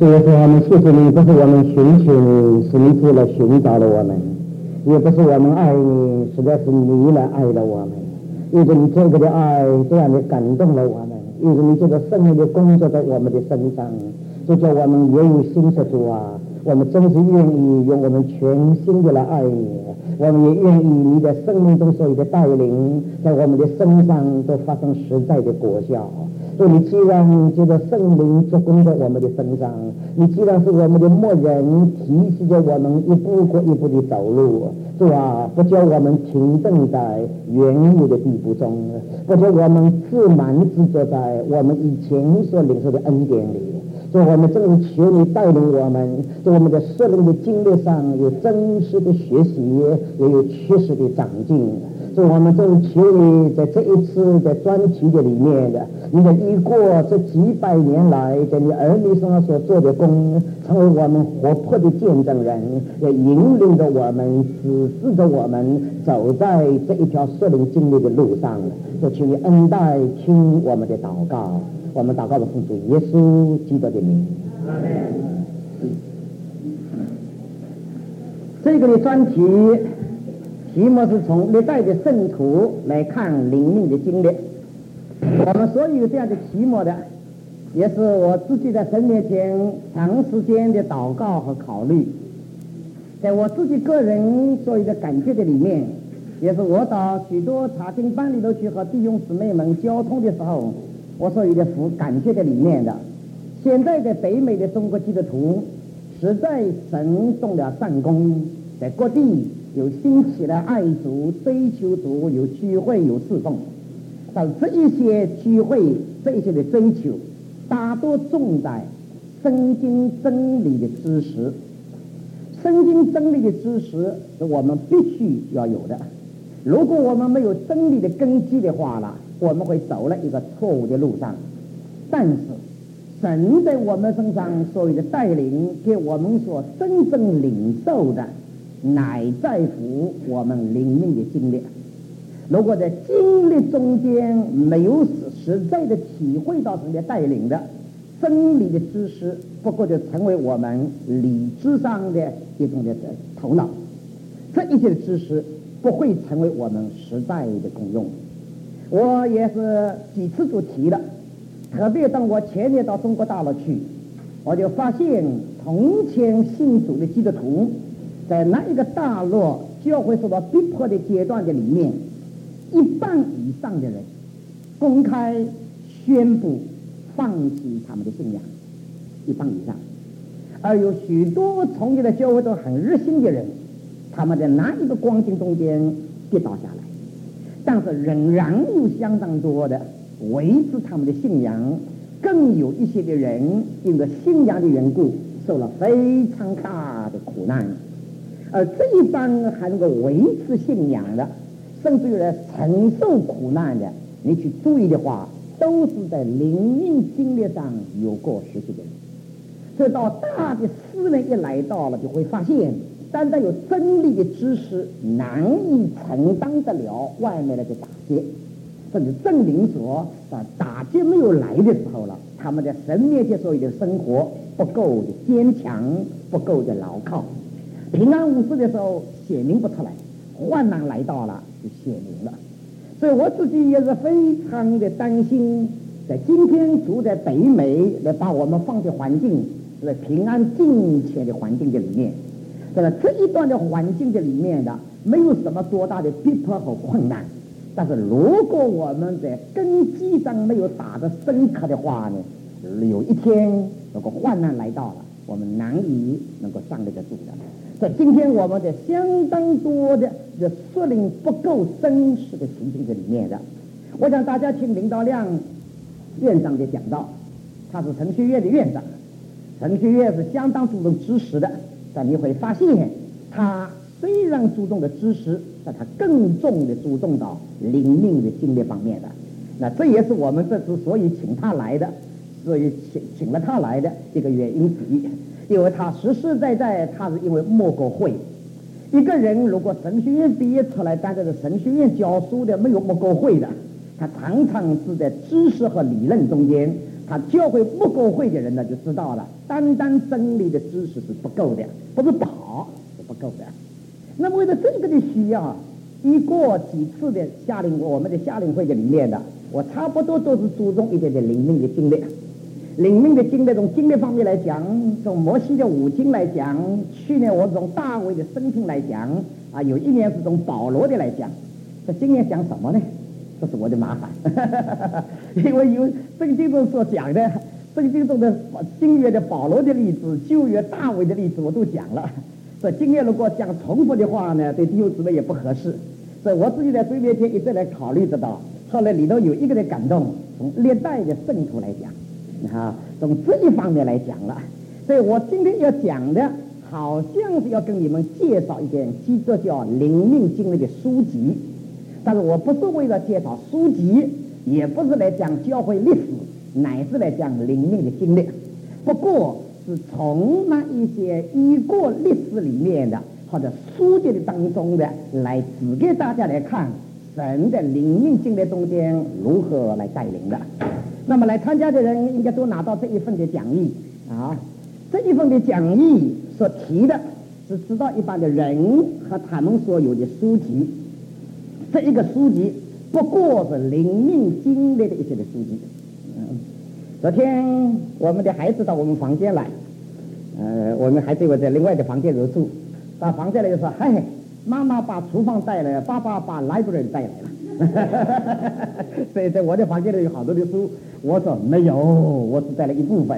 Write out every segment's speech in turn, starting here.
主耶稣，我们谢谢你，不是我们寻求你，是你主来寻找了我们；也不是我们爱你，实在是你来爱了我们。因着你这个的爱，这样的感动了我们；因着你这个圣灵的工作在我们的身上，就叫我们也有心说主啊，我们真是愿意用我们全心的来爱你，我们也愿意你的生命中所有的带领，在我们的身上都发生实在的果效。所以你既然觉得圣灵做工在我们的身上，你既然是我们的牧人，提示着我们一步过一步的走路，是吧？不叫我们停顿在原有的地步中，不叫我们自满自作在我们以前所领受的恩典里。所以我们正求你带领我们，在我们的属灵的经历上有真实的学习，也有确实的长进。所以我们正求你在这一次的专题的里面的，你的依过这几百年来在你儿女身上所做的工，成为我们活泼的见证人，也引领着我们，指示着我们走在这一条属灵经历的路上。就求你恩待听我们的祷告，我们祷告的奉主耶稣基督的名。这个的专题题目是从历代的圣徒来看灵命的经历。我们所有这样的题目的，也是我自己在神面前长时间的祷告和考虑，在我自己个人所有的感觉的里面，也是我到许多查经班里头去和弟兄姊妹们交通的时候，我所有的感觉的里面的。现在在北美的中国基督徒实在神动了善功，在各地有兴起了爱主、追求主，有聚会，有侍奉。但这一些聚会，这一些的追求，大多重在圣经真理的知识。圣经真理的知识是我们必须要有的。如果我们没有真理的根基的话了，我们会走了一个错误的路上。但是神在我们身上所有的带领，给我们所真正领受的，乃在乎我们灵命的经历。如果在经历中间没有实在的体会到神的带领的，真理的知识不过就成为我们理智上的一种的头脑，这一些的知识不会成为我们实在的功用。我也是几次就提了，特别当我前年到中国大陆去，我就发现从前信主的基督徒在那一个大陆教会受到逼迫的阶段的里面，一半以上的人公开宣布放弃他们的信仰，一半以上。而有许多从前的教会都很热心的人，他们在哪一个光景中间跌倒下来，但是仍然有相当多的维持他们的信仰，更有一些的人因为信仰的缘故受了非常大的苦难。而这一帮还能够维持信仰的，甚至于来承受苦难的，你去注意的话，都是在灵命经历上有过学习的人。所以到大的试炼一来到了，就会发现单单有真理的知识难以承担得了外面的打击，甚至证明说打击没有来的时候了，他们在神面前所有的生活不够的坚强，不够的牢靠。平安无事的时候显明不出来，患难来到了就显明了。所以我自己也是非常的担心，在今天住在北美来把我们放在环境是在平安敬虔的环境的里面，在这一段的环境的里面的没有什么多大的逼迫和困难，但是如果我们在根基上没有打得深刻的话呢，有一天如果患难来到了，我们难以能够站得住的。所以今天我们在相当多的属灵不够真实的情形这里面的，我想大家听林道亮院长的讲道，他是神学院的院长，神学院是相当注重知识的，但你会发现他虽然注重的知识，但他更重的注重到灵命的经历方面的。那这也是我们这次所以请他来的，所以请了他来的一个原因之一。因为他实实在在，他是因为没过会。一个人如果神学院毕业出来，但是神学院教书的没有没过会的，他常常是在知识和理论中间他教会不够会的人呢，就知道了，单单真理的知识是不够的，不是饱是不够的。那么为了这个的需要，一过几次的我们的夏令会的里面的，我差不多都是注重一点点灵命的经历。灵命的经历，从经历方面来讲，从摩西的五经来讲，去年我从大卫的生平来讲，有一年是从保罗的来讲。这今年讲什么呢？这是我的麻烦，因为有圣经中所讲的，圣经中的新约的保罗的例子，旧约大卫的例子我都讲了。所以今天如果讲重复的话呢，对弟兄姊妹也不合适。所以我自己在对面前一直来考虑得到，后来里头有一个的感动，从历代的圣徒来讲。从这一方面来讲了，所以我今天要讲的，好像是要跟你们介绍一点基督教灵命经历的书籍，但是我不是为了介绍书籍，也不是来讲教会历史，乃是来讲灵命的经历。不过是从那一些已过历史里面的或者书籍的当中的，来指给大家来看神的灵命经历中间如何来带领的。那么来参加的人应该都拿到这一份的讲义这一份的讲义所提的是知道一般的人和他们所有的书籍，这一个书籍不过是灵命经历的一些的书籍。昨天我们的孩子到我们房间来，我们孩子我在另外的房间入住，到房间来就说：“嘿，妈妈把厨房带来了，爸爸把 library 带来了。”所以在我的房间里有好多的书。我说没有，我只带了一部分，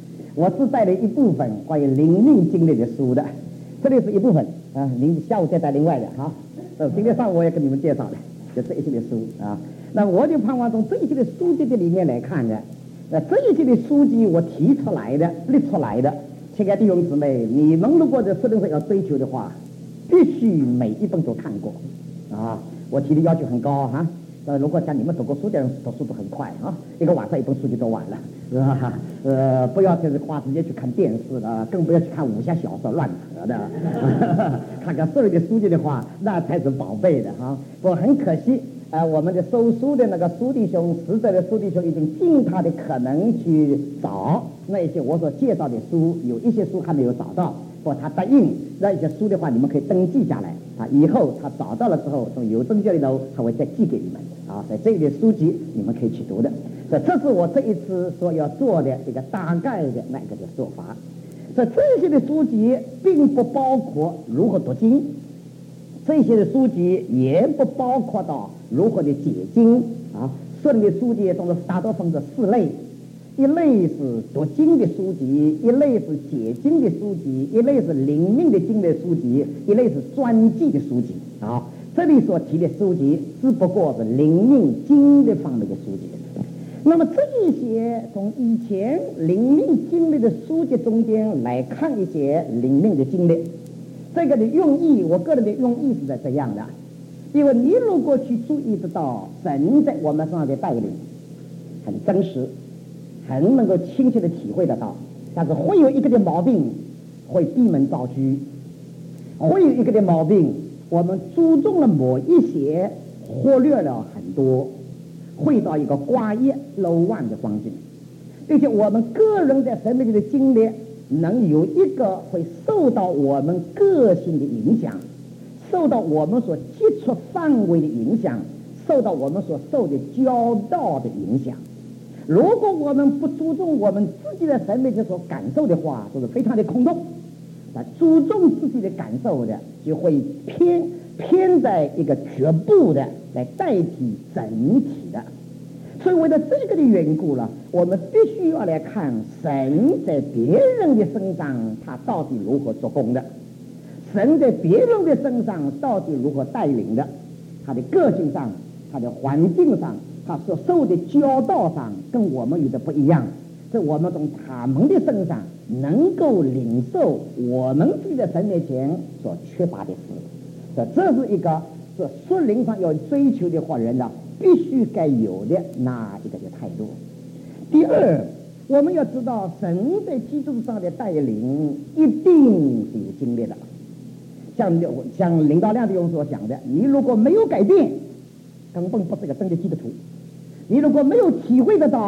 关于灵命经历的书的，这里是一部分您下午再带另外的今天上午我也跟你们介绍的，就这一些的书那我就盼望从这一些的书籍的里面来看呢，这一些的书籍我提出来的、列出来的，亲爱的弟兄姊妹，你们如果在社会上要追求的话，必须每一本都看过我提的要求很高如果像你们读过书的人读书都很快一个晚上一本书就读完了，是吧？不要就是花时间去看电视了，更不要去看武侠小说乱扯的。看看社会的书籍的话，那才是宝贝的不过很可惜我们的收书的那个书弟兄，实在的书弟兄已经尽他的可能去找那一些我所介绍的书，有一些书还没有找到，不过他答应那一些书的话，你们可以登记下来以后他找到了之后，从邮政局里头他会再寄给你们所以这一类书籍你们可以去读的。所以这是我这一次所要做的一个大概的那个的做法。所以这些的书籍并不包括如何读经，这些的书籍也不包括到如何的解经所有的书籍中大多分成4类，一类是读经的书籍，一类是解经的书籍，一类是灵命的经的书籍，一类是专记的书籍这里所提的书籍只不过是灵命经的方面的书籍。那么这一些从以前灵命经历的书籍中间来看一些灵命的经历，这个的用意，我个人的用意是在这样的，因为你如果去注意得到神在我们身上的带领很真实，很能够亲切的体会得到，但是会有一个的毛病，会闭门造车，会有一个的毛病，我们注重了某一些，忽略了很多，会到一个挂一漏万的光景，并且我们个人在神面前的经历能有一个会受到我们个性的影响，受到我们所接触范围的影响，受到我们所受的教导的影响。如果我们不注重我们自己的神面前所感受的话，就是非常的空洞。注重自己的感受的，就会偏在一个局部的来代替整体的。所以为了这个的缘故了，我们必须要来看神在别人的身上他到底如何做工的，神在别人的身上到底如何带领的，他的个性上，他的环境上，他所受的教导上跟我们有的不一样，所以我们从他们的身上能够领受我们自己的神面前所缺乏的事。这是一个是属灵上要追求的话人呢必须该有的那一个的态度。第二，我们要知道神在基督上的带领一定是有经历的，像领导亮弟兄所讲的，你如果没有改变，根本不是个真的基督徒。你如果没有体会得到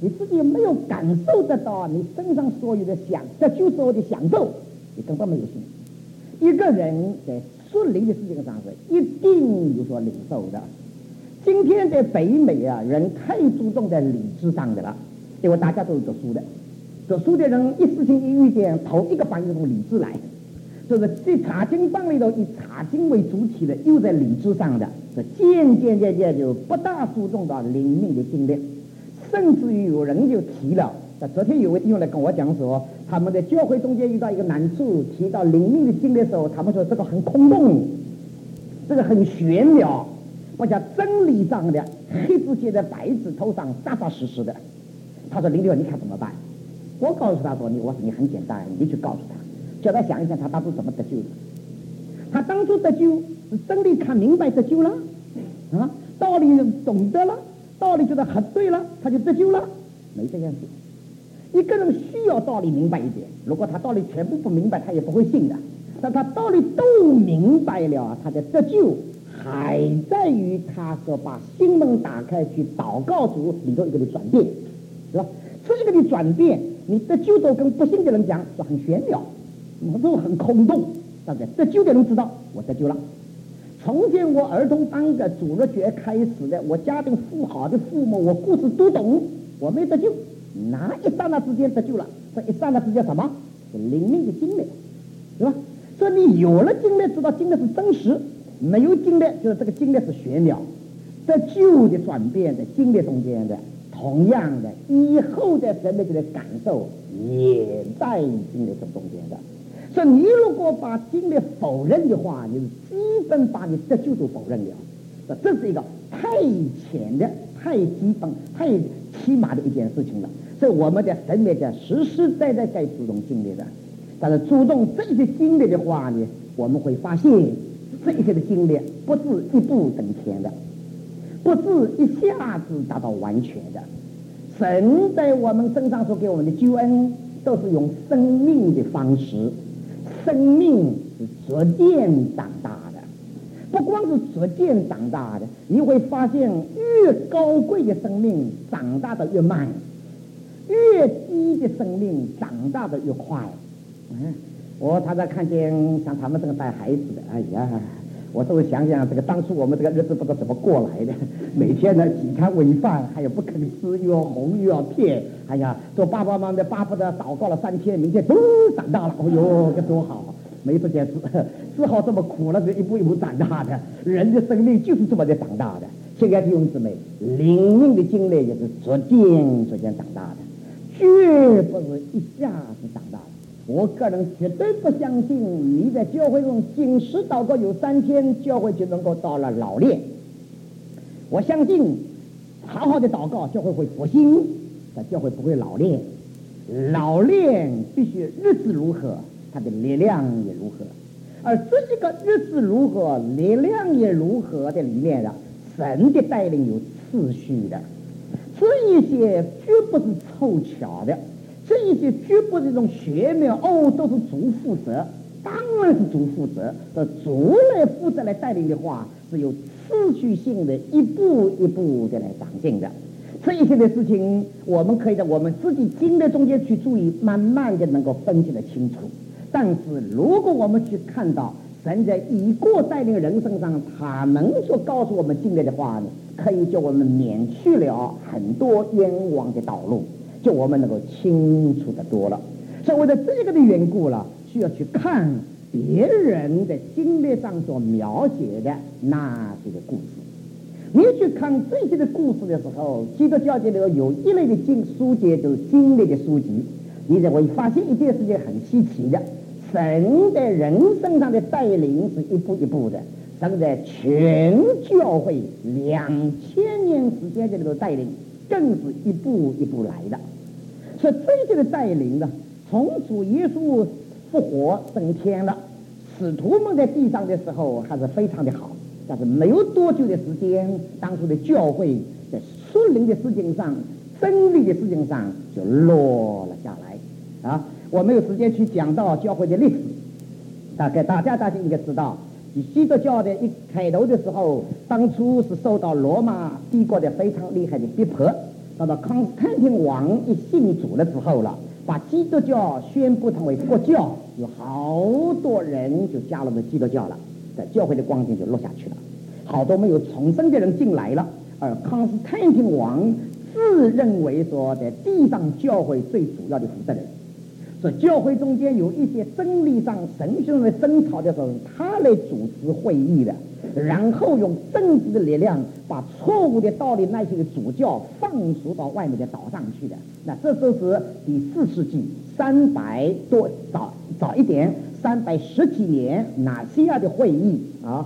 你自己没有感受得到你身上所有的得救所有的享受，你根本没有信。一个人在属灵的事情上是一定有所领受的。今天在北美啊，人太注重在理智上的了，因为大家都是读书的，读书的人一事情一遇见，头一个反应从理智来，就是这查经班里头以查经为主体的，又在理智上的，这渐渐就不大注重到灵命的经历，甚至于有人就提了。昨天有位弟兄来跟我讲说，他们在教会中间遇到一个难处，提到灵命的经历的时候，他们说这个很空洞，这个很玄妙，不像真理上的黑字写在白纸头上扎扎实实的。他说林弟兄你看怎么办？我告诉他说我说你很简单，你去告诉他，叫他想一想他当初怎么得救的。他当初得救是真理看明白得救了啊，道理懂得了，道理觉得很对了，他就得救了，没这样子。一个人需要道理明白一点，如果他道理全部不明白，他也不会信的。但他道理都明白了，他的得救还在于他所把心门打开去祷告主里头一个的转变，是吧？这一个的转变，你得救都跟不信的人讲说很玄妙，都很空洞。但是得救的人知道我得救了。从前我儿童班的主日学开始的，我家庭富好的父母，我故事都懂，我没得救。哪一刹那之间得救了？这一刹那之间什么？是灵命的经历，对吧？所以你有了经历，知道经历是真实；没有经历，就是这个经历是玄妙。得救的转变在经历中间的，同样的，以后的神的这个感受也在经历中间的。所以你如果把经历否认的话，你基本把你得救都否认了。这是一个太浅的、太基本、太起码的一件事情了。所以我们在神面前实实在在该注重经历的。但是注重这些经历的话呢，我们会发现这些的经历不是一步登天的，不是一下子达到完全的。神在我们身上所给我们的救恩，都是用生命的方式，生命是逐渐长大的。不光是逐渐长大的，你会发现越高贵的生命长大的越慢，越低的生命长大的越快。我常常看见像他们这个带孩子的，哎呀，我都想想这个当初我们这个日子不知道怎么过来的，每天呢几餐喂饭，还有不肯吃，又要哄又要骗，哎呀，做爸爸妈妈的巴不得祷告了3天，明天都长大了，哎呦，这多好！没这件事，只好这么苦了，是一步一步长大的。人的生命就是这么的长大的。亲爱的弟兄姊妹，灵命的经历也是逐渐长大的，绝不是一下子长大的。我个人绝对不相信你在教会中禁食祷告有3天，教会就能够到了老练。我相信好好的祷告，教会会复兴，但教会不会老练。老练必须日子如何，它的力量也如何。而这一个日子如何，力量也如何的里面的神的带领有次序的，这一些绝不是凑巧的，这一些绝不是一种玄妙都是主负责，当然是主负责。主来负责来带领的话，是有次序性的，一步一步的来长进的。这一些的事情，我们可以在我们自己经历中间去注意，慢慢的能够分析得清楚。但是如果我们去看到神在已过带领人身上，他们所告诉我们经历的话呢，可以叫我们免去了很多冤枉的道路，就我们能够清楚的多了。所以为了这个的缘故了，需要去看别人的经历上所描写的那些的故事。你去看这些的故事的时候，基督教界里头有一类的书籍，就是经历的书籍。你会发现一件事情很稀奇的，神在人身上的带领是一步一步的，神在全教会2000年时间这里头带领，更是一步一步来的。所以这些的带领呢，从主耶稣复活升天了，使徒们在地上的时候还是非常的好，但是没有多久的时间，当初的教会在属灵的事情上、真理的事情上就落了下来啊。我没有时间去讲到教会的历史，大家应该知道，基督教的一开头的时候，当初是受到罗马帝国的非常厉害的逼迫， 到康斯坦丁王一信主了之后了，把基督教宣布成为国教，有好多人就加入了基督教了，在教会的光景就落下去了，好多没有重生的人进来了，而康斯坦丁王自认为说在地上教会最主要的负责人，所以教会中间有一些真理上神学上的争吵的时候，他来主持会议的，然后用政治的力量把错误的道理那些的主教放逐到外面的岛上去的。那这都是第4世纪300多早一点310几年拿西亚的会议啊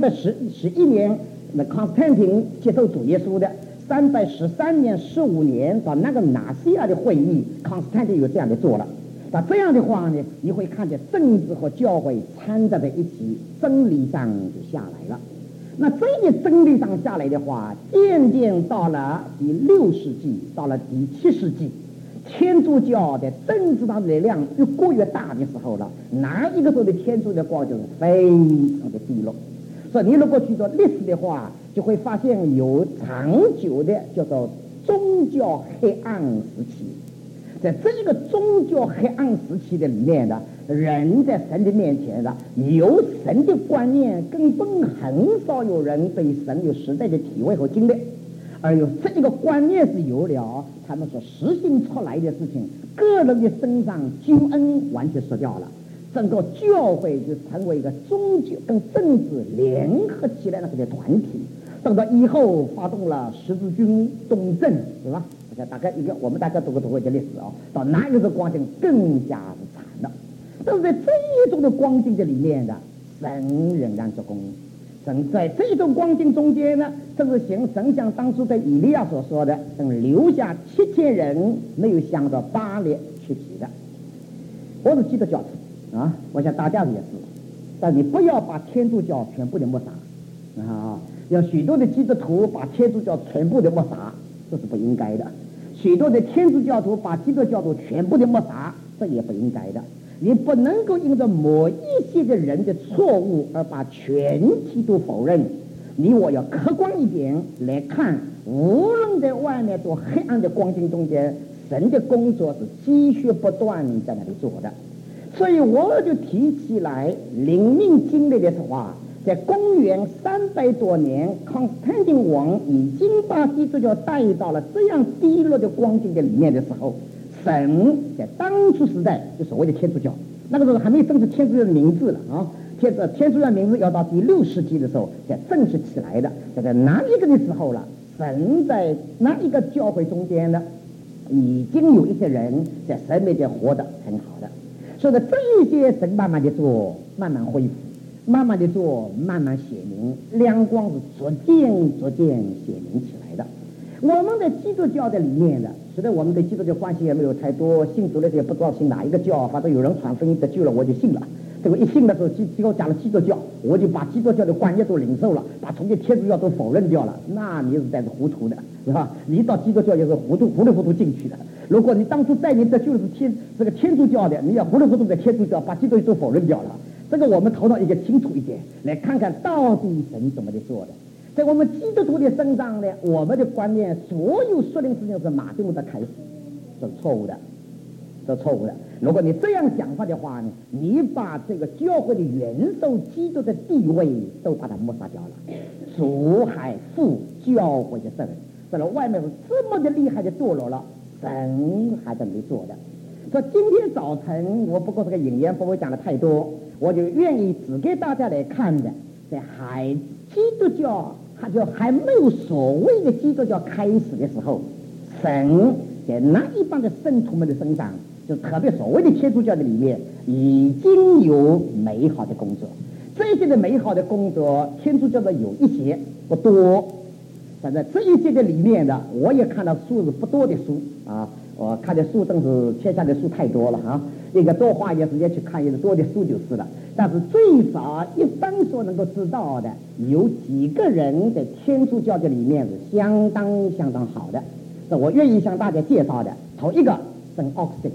，311年那康斯坦丁接受主耶稣的，313年15年到那个拿西亚的会议，康斯坦丁有这样的做了。那这样的话呢，你会看见政治和教会掺杂在一起，真理上就下来了。那这个真理上下来的话，渐渐到了第6世纪，到了第7世纪，天主教的政治上的力量越过越大的时候了，哪一个时候的天主的光就是非常的低落。所以你如果去做历史的话，就会发现有长久的叫做宗教黑暗时期。在这一个宗教黑暗时期的里面的人，在神的面前的有神的观念，根本很少有人对神有实在的体会和经历，而有这一个观念是有了，他们所实行出来的事情，个人的身上救恩完全失掉了，整个教会就成为一个宗教跟政治联合起来的这个团体。等到以后发动了十字军东征，是吧？大概我们大家读过一个历史啊，到哪一个光景更加是惨了。但是在这一种的光景的里面的，神仍然做工。神在这一种光景中间呢，正是神像当初在以利亚所说的，等留下7000人没有向着巴列去起的。我是基督教徒啊，我想大家也是，但你不要把天主教全部的抹杀啊，有许多的基督徒把天主教全部的抹杀，这是不应该的。许多的天主教徒把基督教徒全部的抹杀，这也不应该的。你不能够因着某一些的人的错误而把全体都否认。你我要客观一点来看，无论在外面多黑暗的光景中间，神的工作是继续不断在那里做的。所以我就提起来灵命经历的话，在公元300多年，康斯坦丁王已经把基督教带到了这样低落的光景的里面的时候，神在当初时代就所谓的天主教，那个时候还没有正式天主教的名字了啊，天主教名字要到第6世纪的时候才正式起来的。在哪一个的时候了，神在那一个教会中间呢，已经有一些人在神面前活得很好的。所以呢，这一些神慢慢的做，慢慢恢复，慢慢的做，慢慢显明，亮光是逐渐显明起来的。我们的基督教的里面的，实在我们对基督教关系也没有太多，信主的也不知道信哪一个教，反正有人传福音得救了，我就信了。这个一信的时候，结果讲了基督教，我就把基督教的观念都领受了，把从前天主教都否认掉了。那你是在这糊涂的，是吧？你到基督教也是糊涂进去的。如果你当初在你得救的是这个天主教的，你要糊涂在天主教，把基督教都否认掉了。这个我们头脑一个清楚一点，来看看到底神怎么的做的。在我们基督徒的身上呢，我们的观念，所有属灵事情是马丁路德开始，这是错误的，这是错误的。如果你这样讲法的话呢，你把这个教会的元首基督的地位都把它抹杀掉了。主还负教会的责任，在外面是这么的厉害的堕落了，神还在没做的。所以今天早晨我不过这个引言不会讲的太多，我就愿意只给大家来看的，在基督教还没有所谓的基督教开始的时候，神在那一帮的圣徒们的身上，就特别所谓的天主教的里面，已经有美好的工作。这些的美好的工作，天主教的有一些不多，但在这一些的里面的，我也看到数字不多的书啊，我看的书真是天下的书太多了啊，应该多花一点时间去看一点多的书就是了。但是最少一般所能够知道的，有几个人在天主教的里面是相当好的，那我愿意向大家介绍的。头一个圣奥斯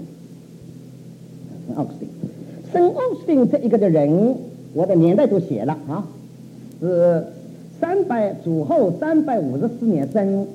汀这一个的人，我的年代都写了啊，是主后354年生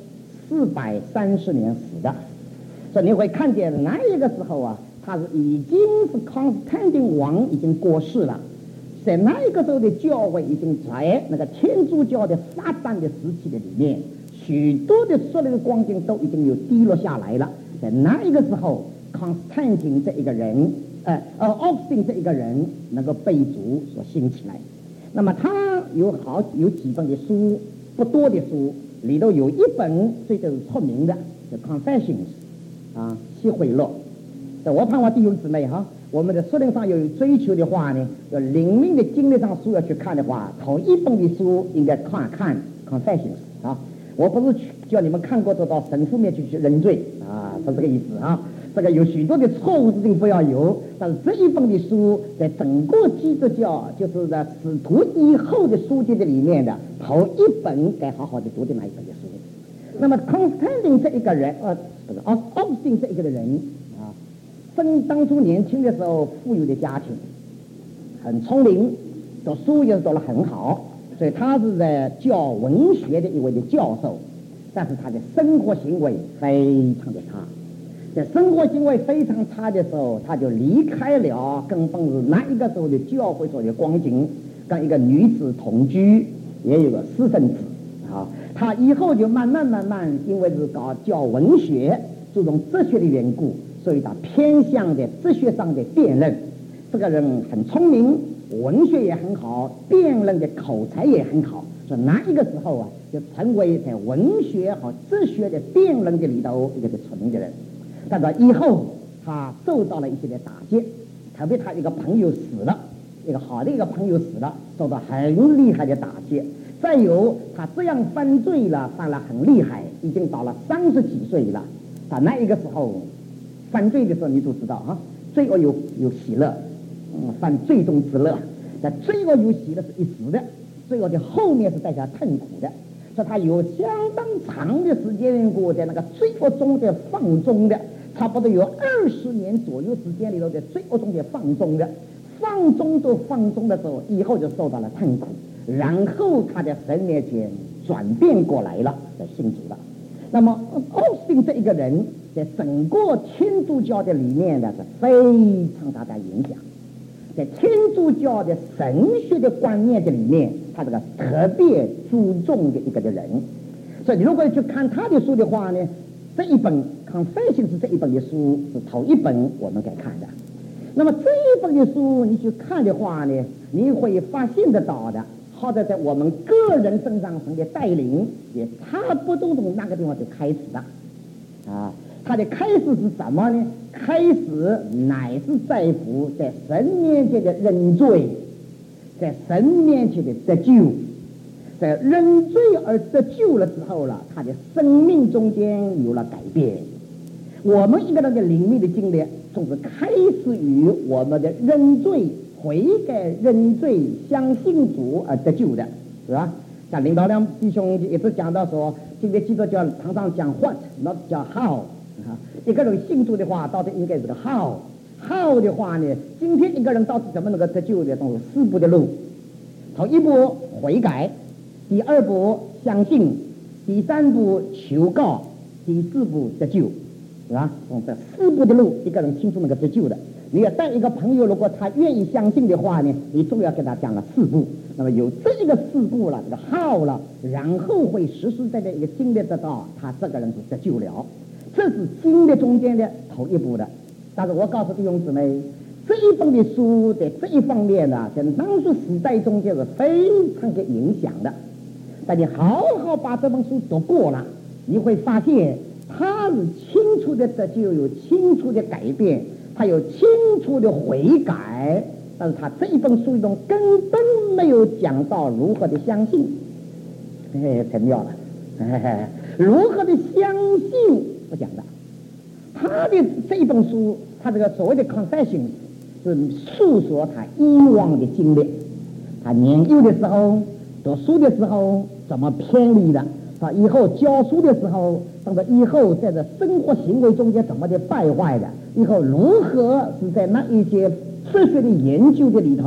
430年死的。所以你会看见那一个时候啊，他是已经是康斯坦丁王已经过世了，在那一个时候的教会已经在那个天主教的发展的时期的里面，许多的所有的光景都已经有低落下来了。在那一个时候，康斯坦丁这一个人，奥斯汀这一个人能够被主所兴起来。那么他有几本的书，不多的书，里头有一本最就是出名的，叫 Confessions 啊，西回落。我盼望弟兄姊妹哈，我们的属灵上有追求的话呢，要灵命的经历上书要去看的话，头一本的书应该看 Confessions 啊。我不是叫你们看过就到神父面去认罪啊，是这个意思啊。这个有许多的错误事情不要有，但是这一本的书在整个基督教就是在使徒以后的书籍的里面的头一本该好好的读的那一本的书。那么康斯坦丁这一个人，奥斯汀这一个人啊，当初年轻的时候富有的家庭，很聪明，读书也读得很好，所以他是在教文学的一位的教授，但是他的生活行为非常的差。在生活行为非常差的时候，他就离开了根本是那一个时候的教会所的光景，跟一个女子同居，也有个私生子啊。他以后就慢慢，因为是搞教文学，注重哲学的缘故，所以他偏向的哲学上的辩论。这个人很聪明，文学也很好，辩论的口才也很好，所以那一个时候啊，就成为在文学和哲学的辩论的里头一个出名的人。但是以后他受到了一些的打击，特别他一个朋友死了，一个好的一个朋友死了，受到很厉害的打击。再有他这样犯罪了，犯了很厉害，已经到了30几岁了。他那一个时候犯罪的时候，你都知道啊，罪恶有喜乐，犯罪中之乐。但罪恶有喜乐是一时的，罪恶的后面是带下痛苦的。所以他有相当长的时间缘故在那个罪恶中的放纵的。差不多有20年左右时间里头，在罪恶中间放纵的时候，以后就受到了痛苦，然后他在神面前转变过来了，在信主了。那么奥斯汀这一个人，在整个天主教的里面呢是非常大的影响，在天主教的神学的观念的里面，他这个特别注重的一个的人。所以你如果去看他的书的话呢，这一本 Confessions 这一本的书是头一本我们该看的。那么这一本的书你去看的话呢，你会发现得到的，或者在我们个人身上神的带领也差不多从那个地方就开始了啊。它的开始是什么呢？开始乃是在乎在神面前的认罪，在神面前的得救。在认罪而得救了之后了，他的生命中间有了改变。我们一个人的灵命的经历，总是开始于我们的认罪、悔改、认罪、相信主而得救的，是吧？像领导亮弟兄一直讲到说，今天基督教常常讲 what， not 叫 how。一个人信主的话，到底应该是个 how 的话呢？今天一个人到底怎么能够得救的？都是4步的路。头一步悔改，第2步相信，第3步求告，第4步得救，是吧？从这4步的路，一个人清楚能够得救的。你要带一个朋友，如果他愿意相信的话呢，你总要跟他讲了4步。那么有这个4步了，这个 how 了，然后会实实在在一个经历得到，他这个人是得救了。这是经历中间的头一步的。但是我告诉弟兄姊妹，这一本的书在这一方面呢，在当时时代中间是非常的影响的。但你好好把这本书读过了，你会发现它是清楚的得救，有清楚的改变，它有清楚的悔改。但是它这一本书中根本没有讲到如何的相信，太妙了，如何的相信不讲的。他的这一本书，他这个所谓的 confession 是诉说他以往的经历，他年幼的时候、读书的时候怎么偏离的，他以后教书的时候，等到以后在这生活行为中间怎么的败坏的，以后如何是在那一些哲学的研究的里头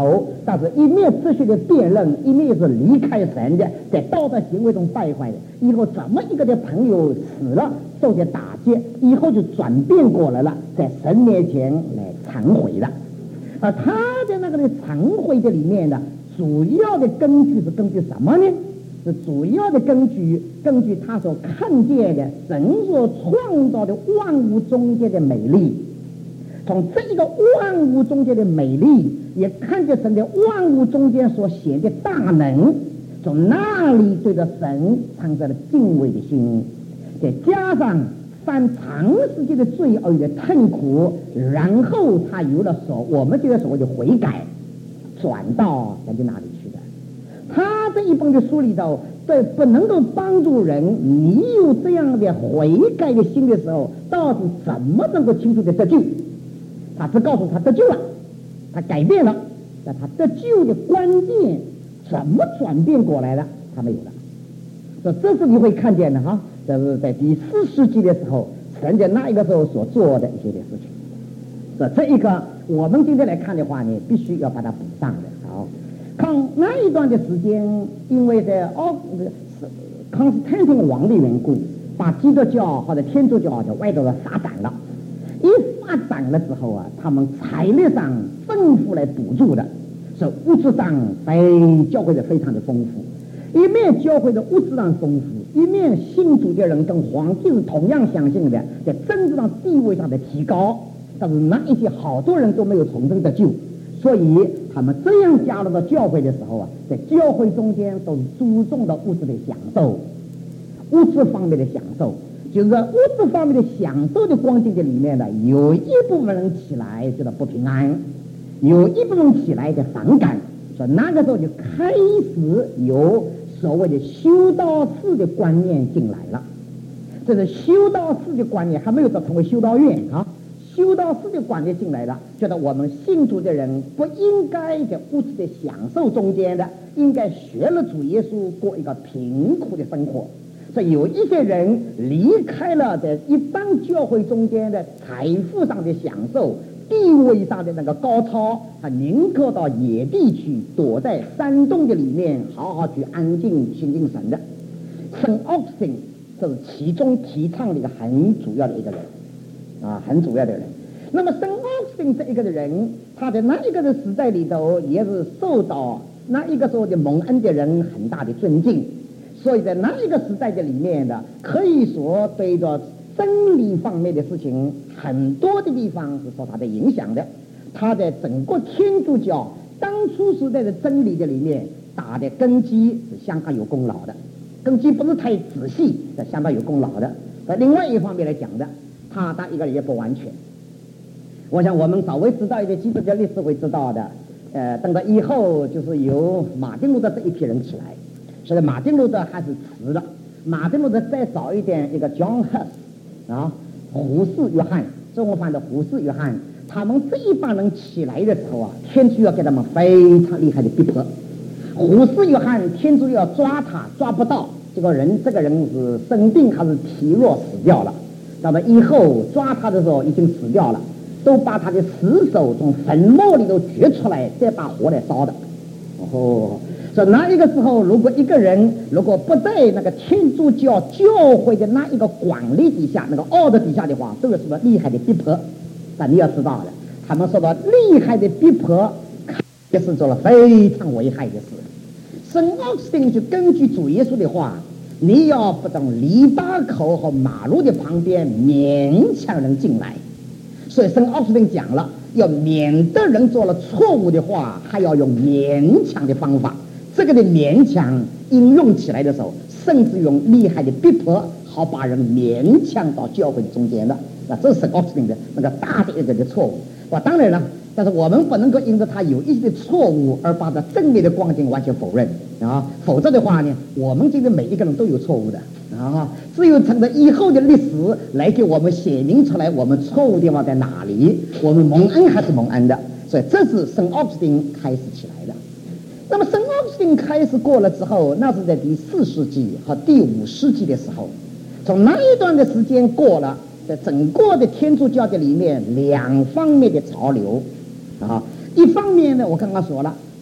但是一面持续的辩论，一面是离开神的，在道德行为中败坏的。以后怎么一个的朋友死了，受些打击，以后就转变过来了，在神面前来忏悔了。而他的那个的忏悔的里面呢，主要的根据是根据什么呢？是主要的根据他所看见的神所创造的万物中间的美丽。从这一个万物中间的美丽，也看见神的万物中间所显的大能，从那里对着神产生了敬畏的心，再加上犯长时间的罪恶的痛苦，然后他有了我们这个所谓的悔改，转到神的那里去的。他这一本的书里头，对不能够帮助人，你有这样的悔改的心的时候，到底怎么能够清楚的得救？他只告诉他得救了，他改变了，但他得救的关键怎么转变过来了，他没有了。所以这是你会看见的哈，这是在第4世纪的时候，神在那一个时候所做的一些的事情。所以这一个我们今天来看的话呢，必须要把它补上的。好，看那一段的时间，因为在康斯坦丁王的缘故，把基督教或者天主教在外头发展了。一发展了之后啊，他们财力上丰富来补助的，所以物质上教会的非常的丰富。一面教会的物质上丰富，一面信主的人跟皇帝是同样相信的，在政治上地位上的提高。但是那一些好多人都没有重生得救，所以他们这样加入到教会的时候啊，在教会中间都注重到物质的享受，物质方面的享受。就是在物质方面的享受的光景的里面呢，有一部分人起来觉得不平安，有一部分起来的反感，所以那个时候就开始有所谓的修道士的观念进来了。这是修道士的观念还没有到成为修道院啊，修道士的观念进来了，觉得我们信主的人不应该在物质的享受中间的，应该学了主耶稣过一个贫苦的生活。所以有一些人离开了在一般教会中间的财富上的享受，地位上的那个高超，他宁可到野地去，躲在山洞的里面，好好去安静亲近神的。圣奥斯汀这是其中提倡的一个很主要的一个人啊，很主要的人。那么圣奥斯汀这一个人，他在那一个的时代里头，也是受到那一个时候的蒙恩的人很大的尊敬。所以在那一个时代的里面的，可以说对着真理方面的事情，很多的地方是受他的影响的。他在整个天主教当初时代的真理的里面打的根基是相当有功劳的，根基不是太仔细，是相当有功劳的。在另外一方面来讲的，他一个人也不完全。我想我们稍微知道一点基督教历史会知道的，等到以后就是由马丁路德这一批人起来。所以马丁路德还是迟了，马丁路德再早一点，一个 John Huss 啊，胡适约翰，中文翻的胡适约翰，他们这一帮人起来的时候啊，天主要给他们非常厉害的逼迫。胡适约翰天主要抓他，抓不到，这个人是生病还是体弱死掉了。那么以后抓他的时候已经死掉了，都把他的尸首从坟墓里头掘出来，再把火来烧的。所以那一个时候，如果一个人如果不在那个天主教教会的那一个管理底下，那个奥德底下的话，都有什么厉害的逼迫。但你要知道的，他们受到厉害的逼迫，也是做了非常危害的事。圣奥斯汀就根据主耶稣的话，你要不从篱笆口和马路的旁边勉强人进来。所以圣奥斯汀讲了，要免得人做了错误的话，还要用勉强的方法。这个的勉强应用起来的时候，甚至用厉害的逼迫，好把人勉强到教会中间的。那这是奥斯汀的那个大的一个的错误。当然了，但是我们不能够因着他有一些的错误而把他正面的光景完全否认啊，否则的话呢，我们今天每一个人都有错误的啊，只有趁着以后的历史来给我们显明出来我们错误地方在哪里，我们蒙恩还是蒙恩的。所以这是圣奥斯汀开始起来的。那么圣奥斯汀开始过了之后，那是在第4世纪和第5世纪的时候，从那一段的时间过了，在整个的天主教的里面两方面的潮流啊，一方面呢，我刚刚说了，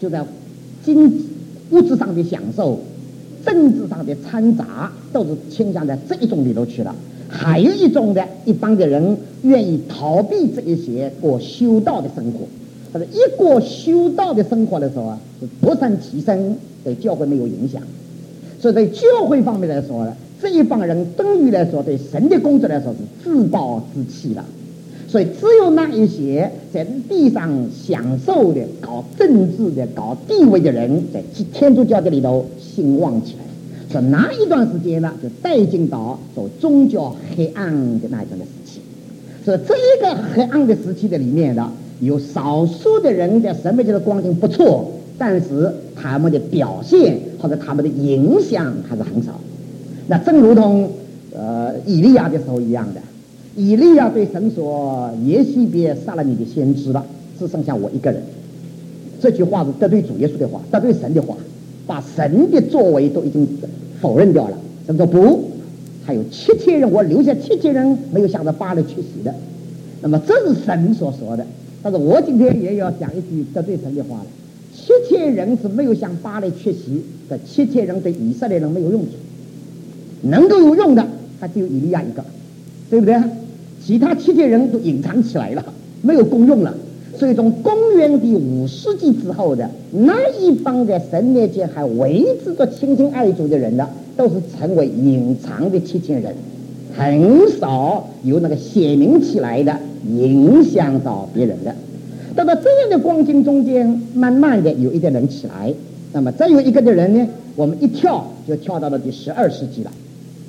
就在物质上的享受、政治上的掺杂，都是倾向在这一种里头去了。还有一种的，一般的人愿意逃避这一些，过修道的生活。但是一过修道的生活的时候啊，是独善其身，对教会没有影响。所以在教会方面来说呢，这一帮人等于来说对神的工作来说是自暴自弃了。所以只有那一些在地上享受的、搞政治的、搞地位的人，在天主教的里头兴旺起来。所以那一段时间呢，就带进到走宗教黑暗的那一种的时期。所以这一个黑暗的时期的里面呢，有少数的人在神面前的光景不错，但是他们的表现或者他们的影响还是很少。那正如同以利亚的时候一样的，以利亚对神说：“耶西别杀了你的先知了，只剩下我一个人。”这句话是得罪主耶稣的话，得罪神的话，把神的作为都已经否认掉了。神说不，还有7000人，我留下7000人没有向着巴勒缺席的。那么这是神所说的，但是我今天也要讲一句得罪神的话了。7000人是没有向巴勒缺席的，7000人对以色列人没有用处，能够有用的他只有以利亚一个，对不对？其他7000人都隐藏起来了，没有功用了。所以从公元的5世纪之后的那一帮在神面前还维持着亲近爱主的人呢，都是成为隐藏的7000人，很少有那个显明起来的影响到别人的。到了这样的光景中间，慢慢的有一点人起来，那么再有一个的人呢，我们一跳就跳到了第12世纪了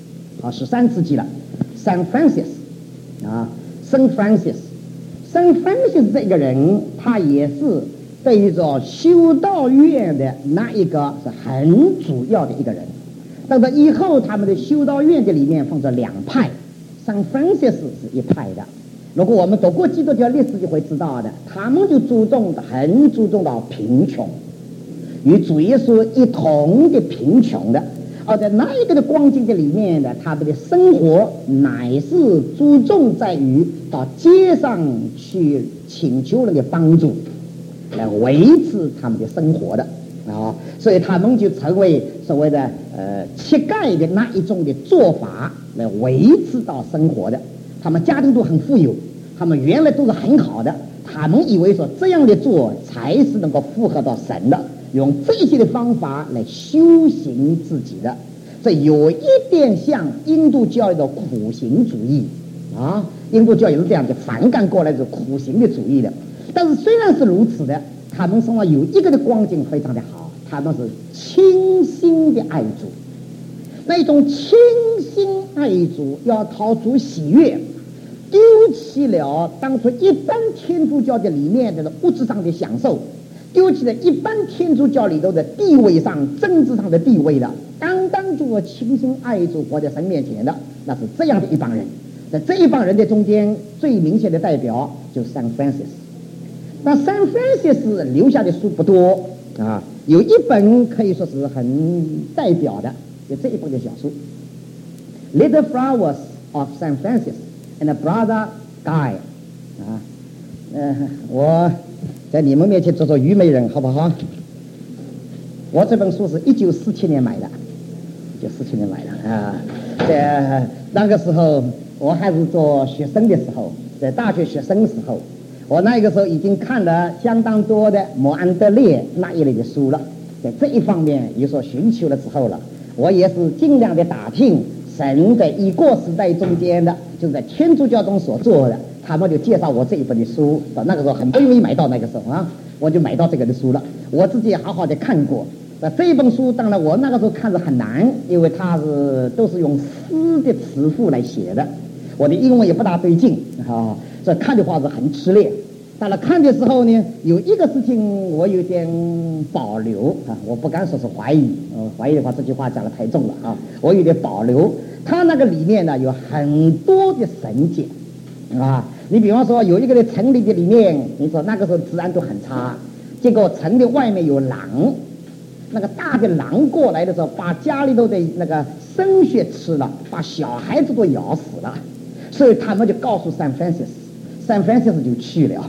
，13世纪了。Saint Francis 啊 ，Saint Francis 这个人，他也是对于说修道院的那一个是很主要的一个人。但是以后他们的修道院的里面分成2派 ，Saint Francis 是一派的。如果我们读过基督教历史就会知道的，他们就很注重到贫穷，与主耶稣一同的贫穷的。而在那一个的光景的里面的，他们的生活乃是注重在于到街上去请求人的帮助，来维持他们的生活的啊，所以他们就成为所谓的乞丐的那一种的做法来维持到生活的。他们家庭都很富有，他们原来都是很好的，他们以为说这样的做才是能够符合到神的，用这些的方法来修行自己的。这有一点像印度教育的苦行主义啊，印度教也是这样的反感过来的苦行的主义的。但是虽然是如此的，他们身上有一个的光景非常的好，他们是倾心的爱主。那一种倾心爱主，要讨主喜悦，丢弃了当初一般天主教的里面的物质上的享受，丢弃了一般天主教里头的地位上、政治上的地位的，单单做倾心爱主活在神面前的，那是这样的一帮人。在这一帮人的中间，最明显的代表就是 Saint Francis。那 Saint Francis 留下的书不多啊，有一本可以说是很代表的，就这一本的小书《Little Flowers of Saint Francis and Brother Guy》啊，我在你们面前做做虞美人好不好？我这本书是1947年买的，1947年买的啊。在那个时候我还是做学生的时候，在大学学生的时候，我那个时候已经看了相当多的摩安德烈那一类的书了，在这一方面有所寻求了之后了，我也是尽量的打听神在已过时代中间的，就是在天主教中所做的，他们就介绍我这一本的书，到那个时候很不容易买到，那个时候啊，我就买到这个的书了，我自己也好好的看过。那这一本书当然我那个时候看着很难，因为它都是用诗的词赋来写的，我的英文也不大对劲啊，所以看的话是很吃力。当然看的时候呢，有一个事情我有点保留啊，我不敢说是怀疑，怀疑的话这句话讲得太重了啊，我有点保留。它那个里面呢有很多的神迹啊，你比方说有一个的城里的里面，你说那个时候治安都很差，结果城的外面有狼，那个大的狼过来的时候，把家里头的那个生血吃了，把小孩子都咬死了，所以他们就告诉Saint Francis就去了。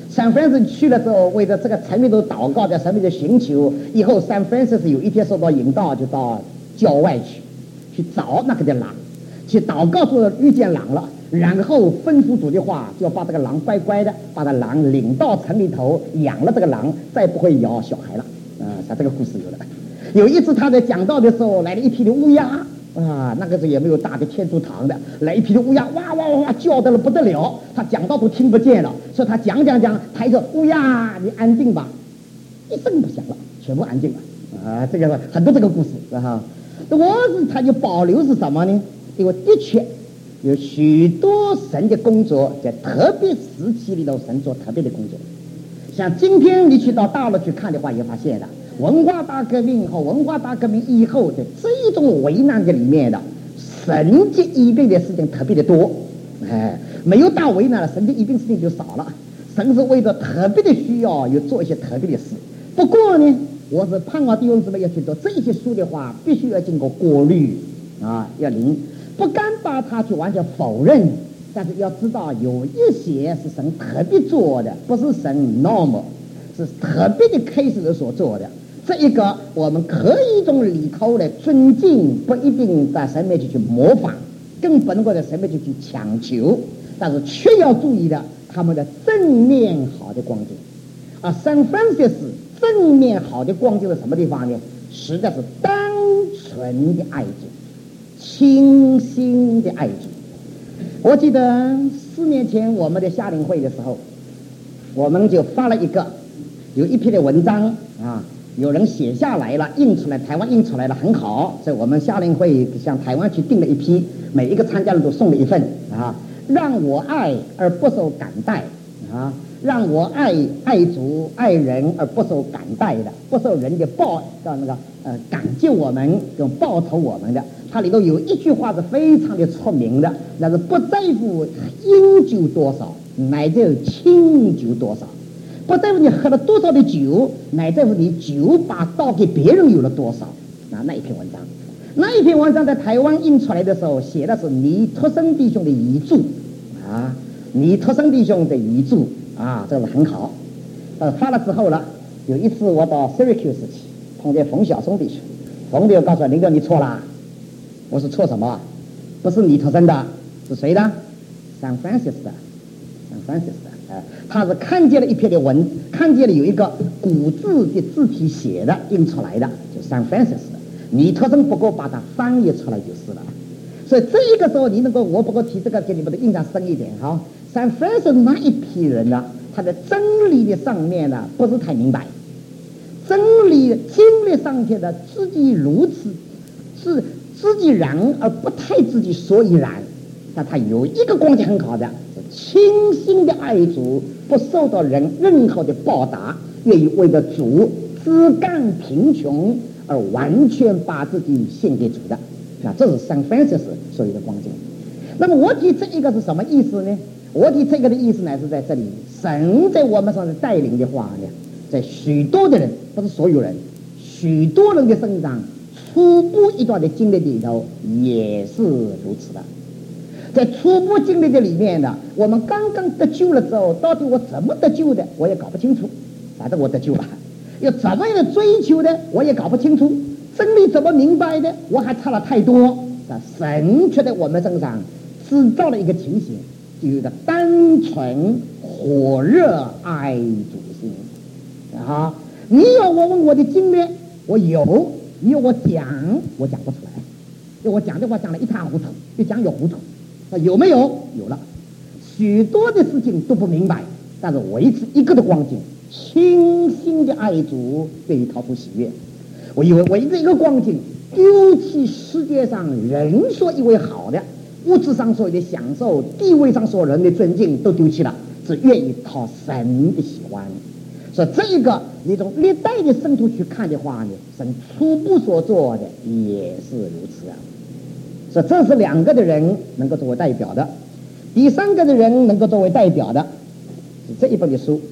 San Francisco 去了之后，为了这个城里头祷告，在城里头寻求，以后 San Francisco 有一天受到引导，就到郊外去找那个的狼，去祷告说遇见狼了，然后吩咐主的话，就要把这个狼乖乖的把这狼领到城里头，养了这个狼，再不会咬小孩了。像这个故事有的。有一次他在讲道的时候，来了一批的乌鸦。那个时候也没有大的天主堂的，来一批的乌鸦，哇哇哇叫得了不得了，他讲到都听不见了，所以他讲，抬着乌鸦，你安静吧，一声不响了，全部安静了。这个很多这个故事哈。他就保留是什么呢？因为的确有许多神的工作在特别时期里头，神做特别的工作。像今天你去到大陆去看的话，也发现了。文化大革命和文化大革命以后的这一种危难的里面的神的医病的事情特别的多，没有大危难了，神的医病事情就少了。神是为了特别的需要，有做一些特别的事。不过呢，我是盼望弟兄姊妹要去做这一些书的话，必须要经过过滤要不敢把它去完全否认，但是要知道有一些是神特别做的，不是神 normal， 是特别的 case 所做的。这一个我们可以从里头的尊敬，不一定在神面前去模仿，更不能够在神面前去强求，但是却要注意的他们的正面好的光景。San Francisco 正面好的光景是什么地方呢？实在是单纯的爱主，清新的爱主。我记得4年前我们的夏令会的时候，我们就发了有一篇的文章有人写下来了，印出来，台湾印出来了，很好。所以我们夏令会向台湾去订了一批，每一个参加人都送了一份让我爱而不受感戴让我爱主爱人而不受感戴的，不受人的感激我们跟报酬我们的。它里头有一句话是非常的出名的，那是不在乎饮酒多少，乃在清酒多少。不在乎你喝了多少的酒，乃在乎你酒把倒给别人有了多少。那一篇文章在台湾印出来的时候，写的是尼托生弟兄的遗著尼托生弟兄的遗著这个很好。发了之后了，有一次我到 Syracuse 去碰见冯小松弟兄，冯弟兄告诉我：林哥你错了。我说错什么？不是尼托生的，是谁的？ San Francisco 的。他是看见了一篇的文，看见了有一个古字的字体写的印出来的，就 San Francisco 的。尼托生不过把它翻译出来就是了。所以这个时候你能够，我不过提这个给你们的印象深一点San Francisco 那一批人呢，他的真理的上面呢不是太明白，真理经历上面的自己如此是自己然而不太自己所以然。但他有一个光景很好的，清新的爱主，不受到人任何的报答，愿意为了主自甘贫穷而完全把自己献给主的。这是 San Francisco 所有的光景。那么我提这一个是什么意思呢？我提这个的意思呢是在这里，神在我们上的带领的话呢，在许多的人，不是所有人，许多人的身上初步一段的经历里头也是如此的。在初步经历的里面呢，我们刚刚得救了之后，到底我怎么得救的我也搞不清楚，反正我得救了。要怎么样的追求的我也搞不清楚，真理怎么明白的我还差了太多。神却在我们身上制造了一个情形，就有一个单纯火热爱主的心你要我问我的经历我有，你要我讲我讲不出来，要我讲的话讲了一塌糊涂，越讲越糊涂。有没有？有了，许多的事情都不明白，但是维持一个的光景，清新的爱主，对于讨出喜悦。我以为维持一个光景，丢弃世界上人所以为好的物质上所有的享受，地位上所有人的尊敬都丢弃了，只愿意讨神的喜欢。所以这一个你从历代的圣徒去看的话呢，神初步所做的也是如此所以这是2个的人能够作为代表的。第3个的人能够作为代表的是这一本的书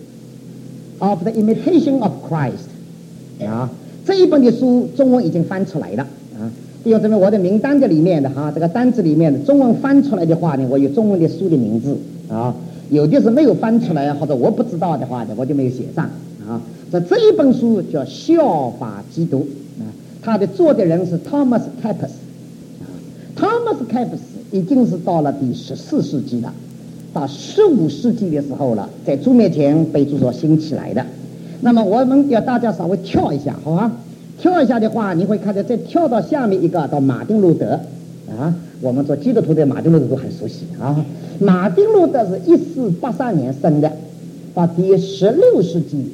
Of the Imitation of Christ 这一本的书中文已经翻出来了弟兄姊妹，我的名单的里面的这个单子里面的中文翻出来的话呢，我有中文的书的名字有的是没有翻出来，或者我不知道的话我就没有写上啊。这一本书叫《效法基督》啊，它的作者人是 Thomas Kempis。Thomas Kempis 已经是到了第14世纪了，到15世纪的时候了，在主面前被主所兴起来的。那么我们要大家稍微跳一下，好吧？跳一下的话，你会看到再跳到下面一个到马丁路德啊，我们做基督徒的马丁路德都很熟悉啊。马丁路德是1483年生的，到第16世纪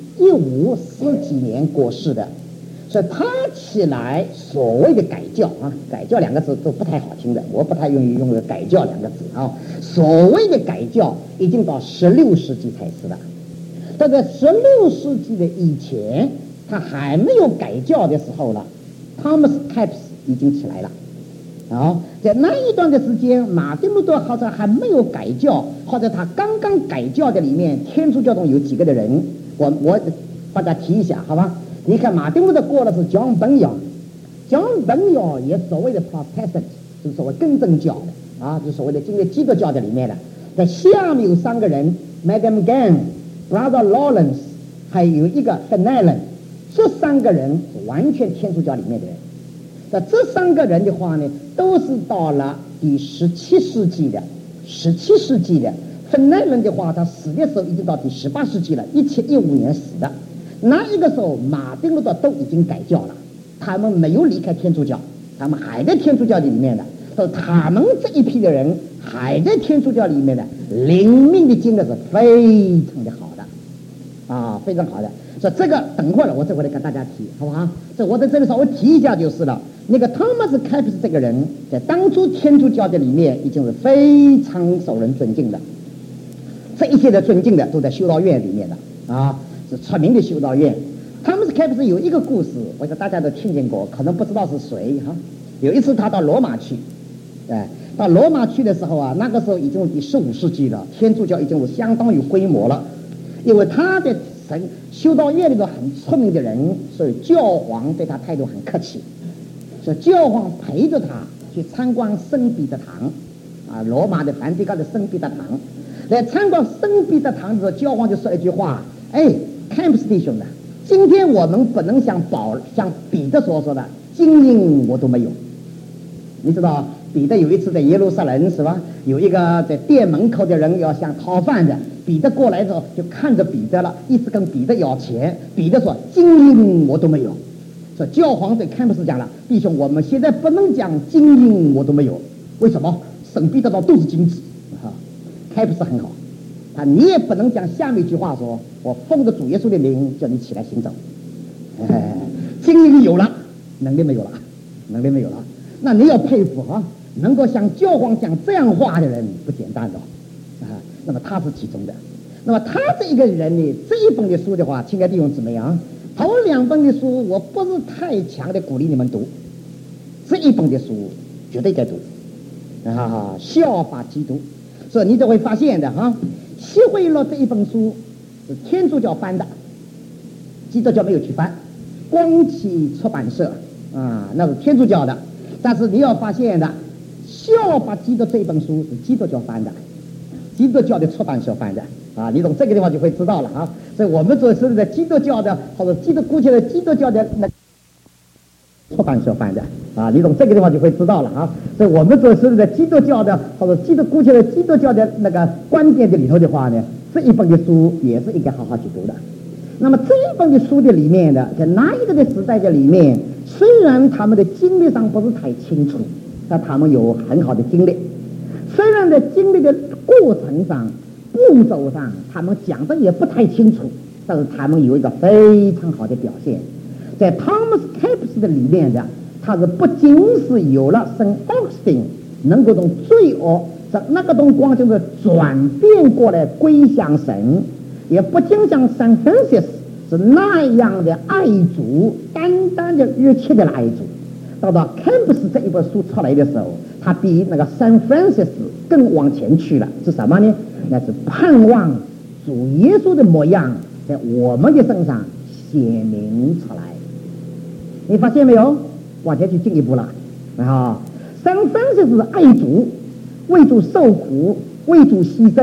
1540几年过世的。所以他起来所谓的改教啊，改教两个字都不太好听的，我不太愿意用改教两个字啊。所谓的改教已经到16世纪才是的，但在16世纪的以前，他还没有改教的时候了 ，Thomas Kempis 已经起来了。啊，在那一段的时间，马丁路德好像还没有改教，或者他刚刚改教的里面，天主教中有几个的人，我把它提一下，好吧？你看马丁路德过的是 John Bunyan，John Bunyan 也所谓的 Protestant， 就是所谓更正教的啊，就是所谓的今天基督教的里面的。在下面有3个人 ，Madam Gang、Brother Lawrence， 还有一个 Fenelon， 这3个人是完全天主教里面的人。那这3个人的话呢，都是到了第17世纪的。Fenelon 的话，他死的时候已经到第18世纪了，1715年死的。那一个时候，马丁路德都已经改教了，他们没有离开天主教，他们还在天主教里面的。说他们这一批的人还在天主教里面的，灵命的经历是非常的好的，啊，非常好的。所以这个等会儿我这回来跟大家提，好不好？这我在这里稍微提一下就是了。那个 Thomas Kempis 这个人，在当初天主教的里面已经是非常受人尊敬的，这一切的尊敬的都在修道院里面的啊。是出名的修道院。Thomas Kempis 有一个故事，我想大家都听见过，可能不知道是谁哈。有一次他到罗马去，到罗马去的时候啊，那个时候已经是第15世纪了，天主教已经是相当有规模了。因为他的修道院里头很出名的人，所以教皇对他态度很客气，所以教皇陪着他去参观圣彼得堂啊，罗马的梵蒂冈的圣彼得堂。来参观圣彼得堂的时候，教皇就说一句话：Kempis 弟兄的，今天我们不能像彼得所说的金银我都没有。你知道彼得有一次在耶路撒冷是吧？有一个在店门口的人要想讨饭的，彼得过来之后就看着彼得了，一直跟彼得要钱。彼得说金银我都没有。说教皇对 Kempis 讲了，弟兄，我们现在不能讲金银我都没有，为什么？圣彼得岛都是金子啊。Kempis 很好。你也不能讲下面一句话说，我奉着主耶稣的名叫你起来行走。经历有了，能力没有了，那你要佩服啊，能够向教皇讲这样话的人不简单的啊。那么他是其中的。那么他这一个人呢，这一本的书的话，亲爱的弟兄姊妹啊，头2本的书我不是太强的鼓励你们读，这一本的书绝对该读啊，效法基督。所以你就会发现的哈，西会洛这一本书是天主教翻的，基督教没有去翻，光启出版社啊，那是天主教的。但是你要发现的，效法基督这一本书是基督教翻的，基督教的出版社翻的啊，你从这个地方就会知道了啊。所以我们做是在基督教的或者估计的基督教的那出版社翻的啊，你从这个地方就会知道了啊。所以我们做是在基督教的或者估计的基督教的那个观点的里头的话呢，这一本的书也是应该好好去读的。那么这一本的书的里面的，在哪一个的时代的里面，虽然他们的经历上不是太清楚，但他们有很好的经历。虽然在经历的过程上、步骤上，他们讲的也不太清楚，但是他们有一个非常好的表现。在 Thomas Kempis 的里面的，他是不仅是有了圣奥古斯丁能够从罪恶在那个东光就是转变过来归向神，也不仅像圣 Francis 是那样的爱主，单单的热切的爱主。到 Kempis 这一本书出来的时候，他比那个圣 Francis 更往前去了。是什么呢？那是盼望主耶稣的模样在我们的身上显明出来。你发现没有？往前去进一步了啊！圣 Francis 是爱主，为主受苦，为主牺牲，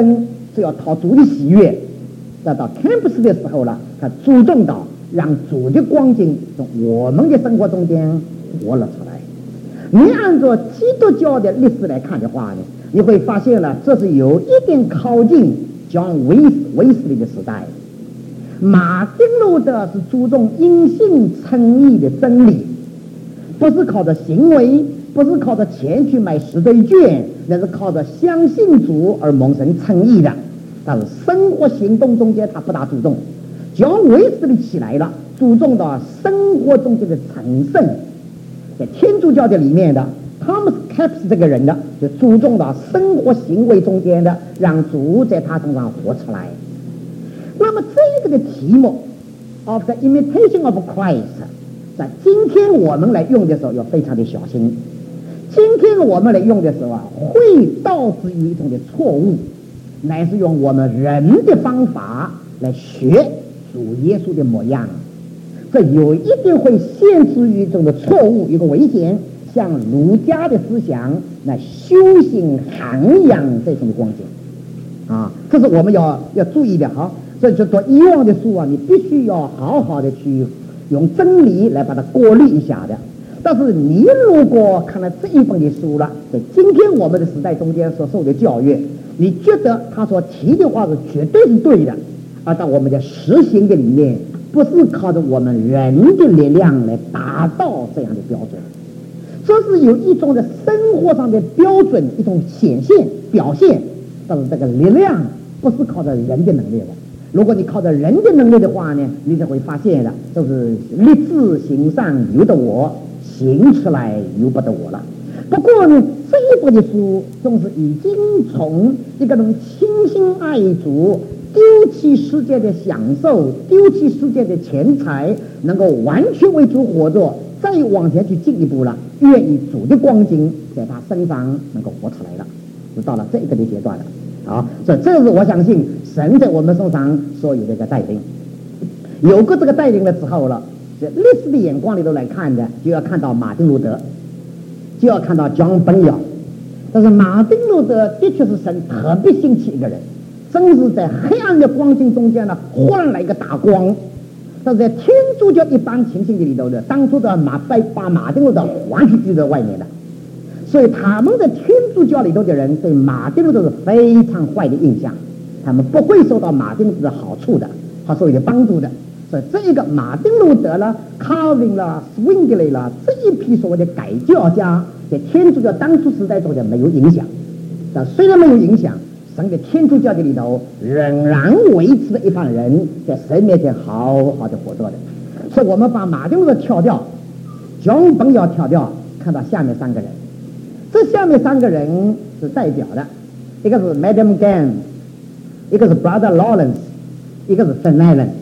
是要讨主的喜悦。再到看不斯的时候了，他注重到让主的光景从我们的生活中间活了出来。你按照基督教的历史来看的话呢，你会发现了这是有一点靠近讲卫斯理的时代。马丁路德是注重因信称义的真理，不是靠着行为，不是靠着钱去买十对券，那是靠着相信主而蒙神称义的。但是生活行动中间他不大注重。讲卫斯理起来了，注重到生活中间的成圣。在天主教的里面的Thomas Kempis 这个人的就注重到生活行为中间的让主在他身上活出来。那么这个的题目 of the imitation of Christ 在今天我们来用的时候要非常的小心。今天我们来用的时候会导致于一种的错误，乃是用我们人的方法来学主耶稣的模样，这有一定会限制于一种的错误，一个危险，像儒家的思想来修行涵养这种的光景这是我们要注意的所以就读以往的书你必须要好好的去用真理来把它过滤一下的。但是你如果看了这一本的书了，在今天我们的时代中间所受的教育，你觉得他所提的话是绝对是对的，而在我们的实行的里面，不是靠着我们人的力量来达到这样的标准，这是有一种的生活上的标准，一种显现表现。但是这个力量不是靠着人的能力的。如果你靠着人的能力的话呢，你就会发现了，就是立志行善由得我，行出来由不得我了。不过呢，这一部的书总是已经从一个人倾心爱主，丢弃世界的享受，丢弃世界的钱财，能够完全为主活着，再往前去进一步了，愿意主的光景在他身上能够活出来了，就到了这个的阶段了。所以这是我相信神在我们身上所有的一个带领。有过这个带领的时候了，历史的眼光里头来看的，就要看到马丁路德，就要看到John Bunyan。但是马丁路德的确是神特别兴起一个人，真是在黑暗的光景中间呢，忽然来一个大光。但是在天主教一般情形里头的，当初的把马丁路德完全拒在外面的。所以他们的天主教里头的人对马丁路德是非常坏的印象，他们不会受到马丁路德的好处的，他所有的帮助的。所以这一个马丁路德了、卡宾了、Zwingli了，这一批所谓的改教家，在天主教当初时代中间没有影响。但虽然没有影响，神的天主教的里头仍然维持了一帮人在神面前好好的活着的。所以我们把马丁路德跳掉，John Bunyan跳掉，看到下面三个人。这下面三个人是代表的，一个是 Madame Gang， 一个是 Brother Lawrence， 一个是 St.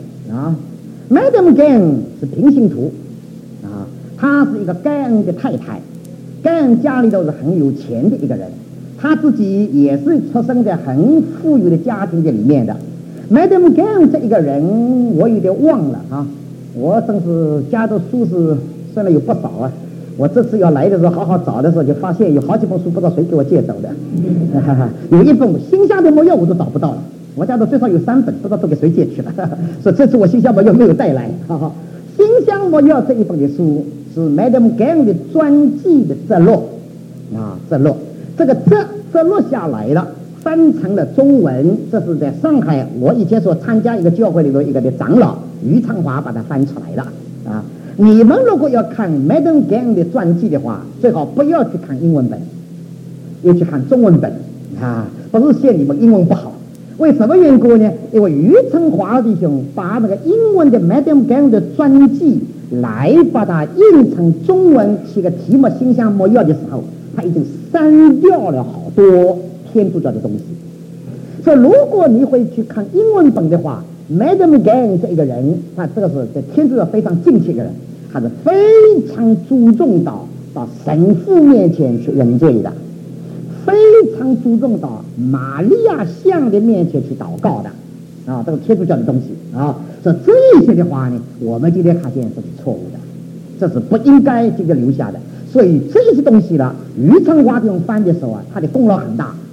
Madame Gang 是平信徒她是一个盖恩的太太，盖恩家里头是很有钱的一个人，他自己也是出生在很富裕的家庭的里面的。Madame Gang 这一个人我有点忘了我真是家的书是算了有不少我这次要来的时候好好找的时候，就发现有好几本书不知道谁给我借走的有一本新香的魔药我都找不到了，我家的最少有3本，不知道都给谁借去了所以这次我新香魔药没有带来新香魔药这一本的书是 Madame Gang 的传记的摘录摘录，这个摘录下来了，翻成了中文。这是在上海我以前所参加一个教会里头一个的长老于昌华把它翻出来了你们如果要看 Madame Gang 的传记的话，最好不要去看英文本，要去看中文本不是嫌你们英文不好，为什么缘故呢？因为于昌华弟兄把那个英文的 Madame Gang 的传记来把它印成中文起个题目新香魔药的时候，他已经删掉了好多天主教的东西。所以如果你会去看英文本的话， Madame Gang 这一个人，他这个是在天主教非常敬虔的人，他是非常注重到神父面前去认罪的，非常注重到玛利亚像的面前去祷告的这个天主教的东西所以这些的话呢，我们今天看见这是错误的，这是不应该这个留下的。所以这些东西呢，于昌华这种翻的时候他的功劳很大，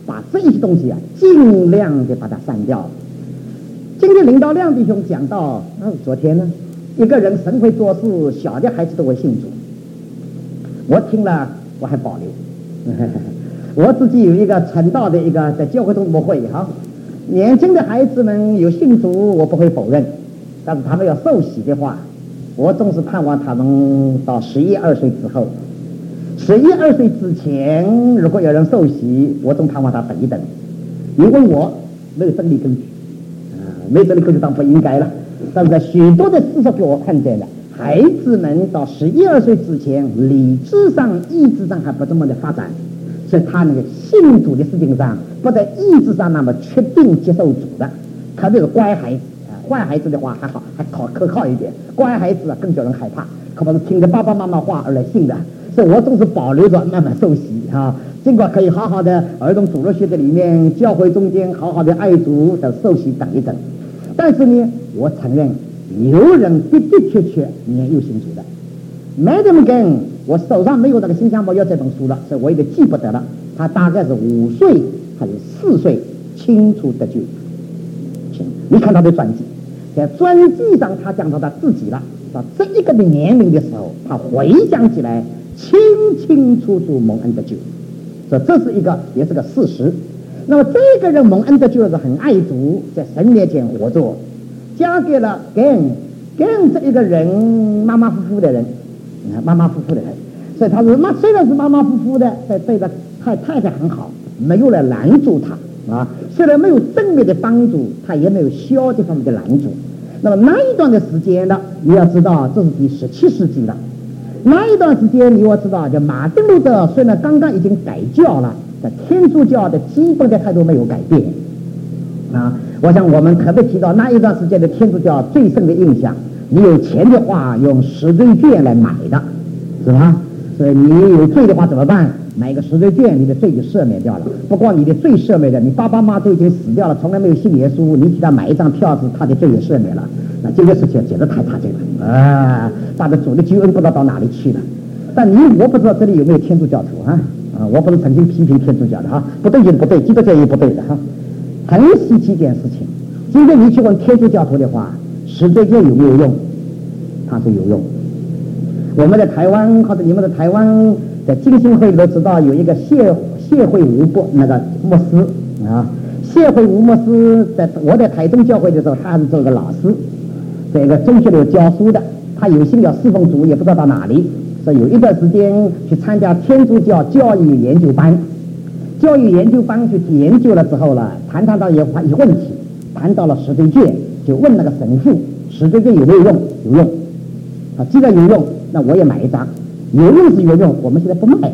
把这些东西尽量的把它删掉。今天领导亮弟兄讲到，昨天呢，一个人神会做事，小的孩子都会信主。我听了我还保留。我自己有一个传道的一个在教会中不会年轻的孩子们有信主，我不会否认，但是他们要受洗的话，我总是盼望他们到11、2岁之后。11、2岁之前，如果有人受洗，我总盼望他等一等，因为我没有真理根据，没有真理根据当然不应该了。但是在许多的事实给我看见了，孩子们到11、2岁之前，理智上、意志上还不这么的发展，所以他那个信主的事情上，不在意志上那么确定接受主的。特别是乖孩子，坏孩子的话还好，还可靠一点。乖孩子更叫人害怕，可能是听着爸爸妈妈话而来信的。所以我总是保留着慢慢受洗尽管可以好好的儿童主日学的里面，教会中间好好的爱主的受洗等一等。但是呢，我承认有人的的确确年幼信主的。Madam Gang， 我手上没有那个新香包要这本书了，所以我也记不得了。他大概是5岁还是4岁清楚得救。你看他的传记，在传记上他讲到他自己了，到这一个的年龄的时候，他回想起来清清楚楚蒙恩得救，所以这是一个也是个事实。那么这个人蒙恩得救是很爱主，在神面前活着，嫁给了 Gang 这一个人马马虎虎的人，所以他是虽然是马马虎虎的，在对着太太很好，没有来拦住他虽然没有正面的帮助，他也没有消极方面的拦阻。那么那一段的时间呢，你要知道这是第17世纪了。那一段时间你要知道，就马丁路德虽然刚刚已经改教了，但天主教的基本的态度没有改变我想我们特别提到那一段时间的天主教最深的印象，你有钱的话用赎罪券来买的，是吧？所以你有罪的话怎么办？买个赎罪券，你的罪就赦免掉了。不光你的罪赦免了，你爸爸妈妈都已经死掉了，从来没有信耶稣，你替他买一张票子，他的罪也赦免了。那这个事情简直太差劲了把主的救恩不知道到哪里去了。但我不知道这里有没有天主教徒我不是曾经批评天主教的不对就是不对，基督教也不对的很稀奇一件事情。今天你去问天主教徒的话，赎罪券有没有用？他说有用。我们在台湾或者你们在台湾在浸信会里都知道有一个谢惠吴那个牧师谢惠吴牧师我在台中教会的时候，他是做个老师，在一个中学里教书的，他有心要侍奉主，也不知道到哪里，所以有一段时间去参加天主教教育研究班去研究了之后呢，谈到一问题，谈到了赎罪券，就问那个神父赎罪券有没有用？有用既然有用，那我也买一张。有用是有用，我们现在不卖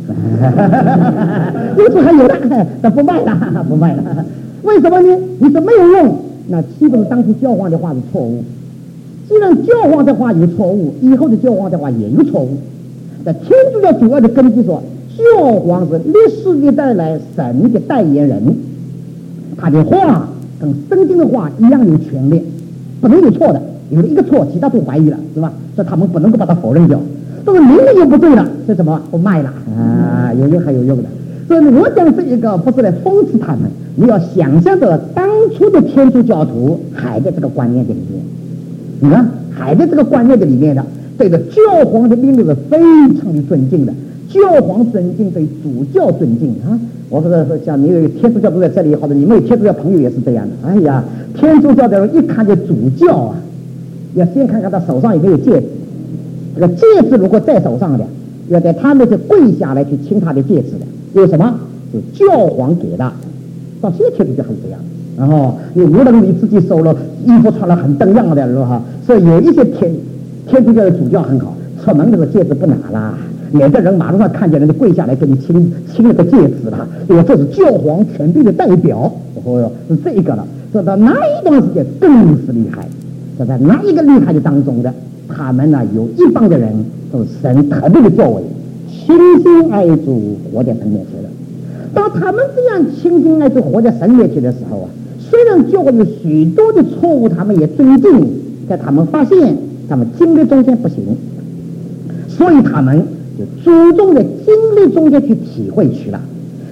有时还有的，但不卖了为什么呢？你说没有用，那基本当初教皇的话是错误。既然教皇的话有错误，以后的教皇的话也有错误。在天主教主要的根据说，教皇是历世历代来神的代言人，他的话跟圣经的话一样有权利，不能有错的，有了一个错，其他都怀疑了，是吧？所以他们不能够把它否认掉。但是明明又不对了，是什么？不卖了有用还有用的。所以我讲这一个不是来讽刺他们，你要想象着当初的天主教徒还在这个观念的里面，你看还在这个观念的里面的，对着教皇的命令是非常的尊敬的，教皇尊敬对主教尊敬我不知道像你有天主教都在这里，或者你们有天主教朋友也是这样的。哎呀，天主教的人一看见主教要先看看他手上有没有戒指，这个戒指如果在手上的，要在他们就跪下来去亲他的戒指的，有什么？是教皇给的。到现在天主教还是这样，然后你无论你自己收了衣服穿了很登样的，是吧？所以有一些天主教的主教很好，出门这个戒指不拿啦，免得人马路上看见人就跪下来给你亲那个戒指了，因为这是教皇权力的代表。是这一个了。这到那一段时间更是厉害，这在那一个厉害的当中的，他们呢有一帮的人都是神特别的作为，倾心爱主，活在神面前的。当他们这样倾心爱主，活在神面前的时候虽然教会有许多的错误，他们也尊敬，在他们发现他们经历中间不行，所以他们就注重在经历中间去体会去了。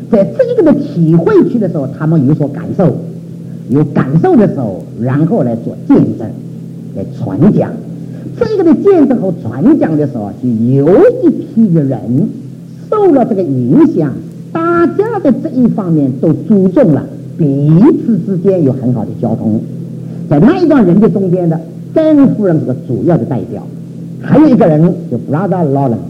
在这个的体会去的时候，他们有所感受，有感受的时候，然后来做见证，来传讲。这个的见证和传讲的时候，就有一批的人受了这个影响，大家的这一方面都注重了，彼此之间有很好的交通。在那一段人的中间的，甘恩夫人是个主要的代表，还有一个人就 Brother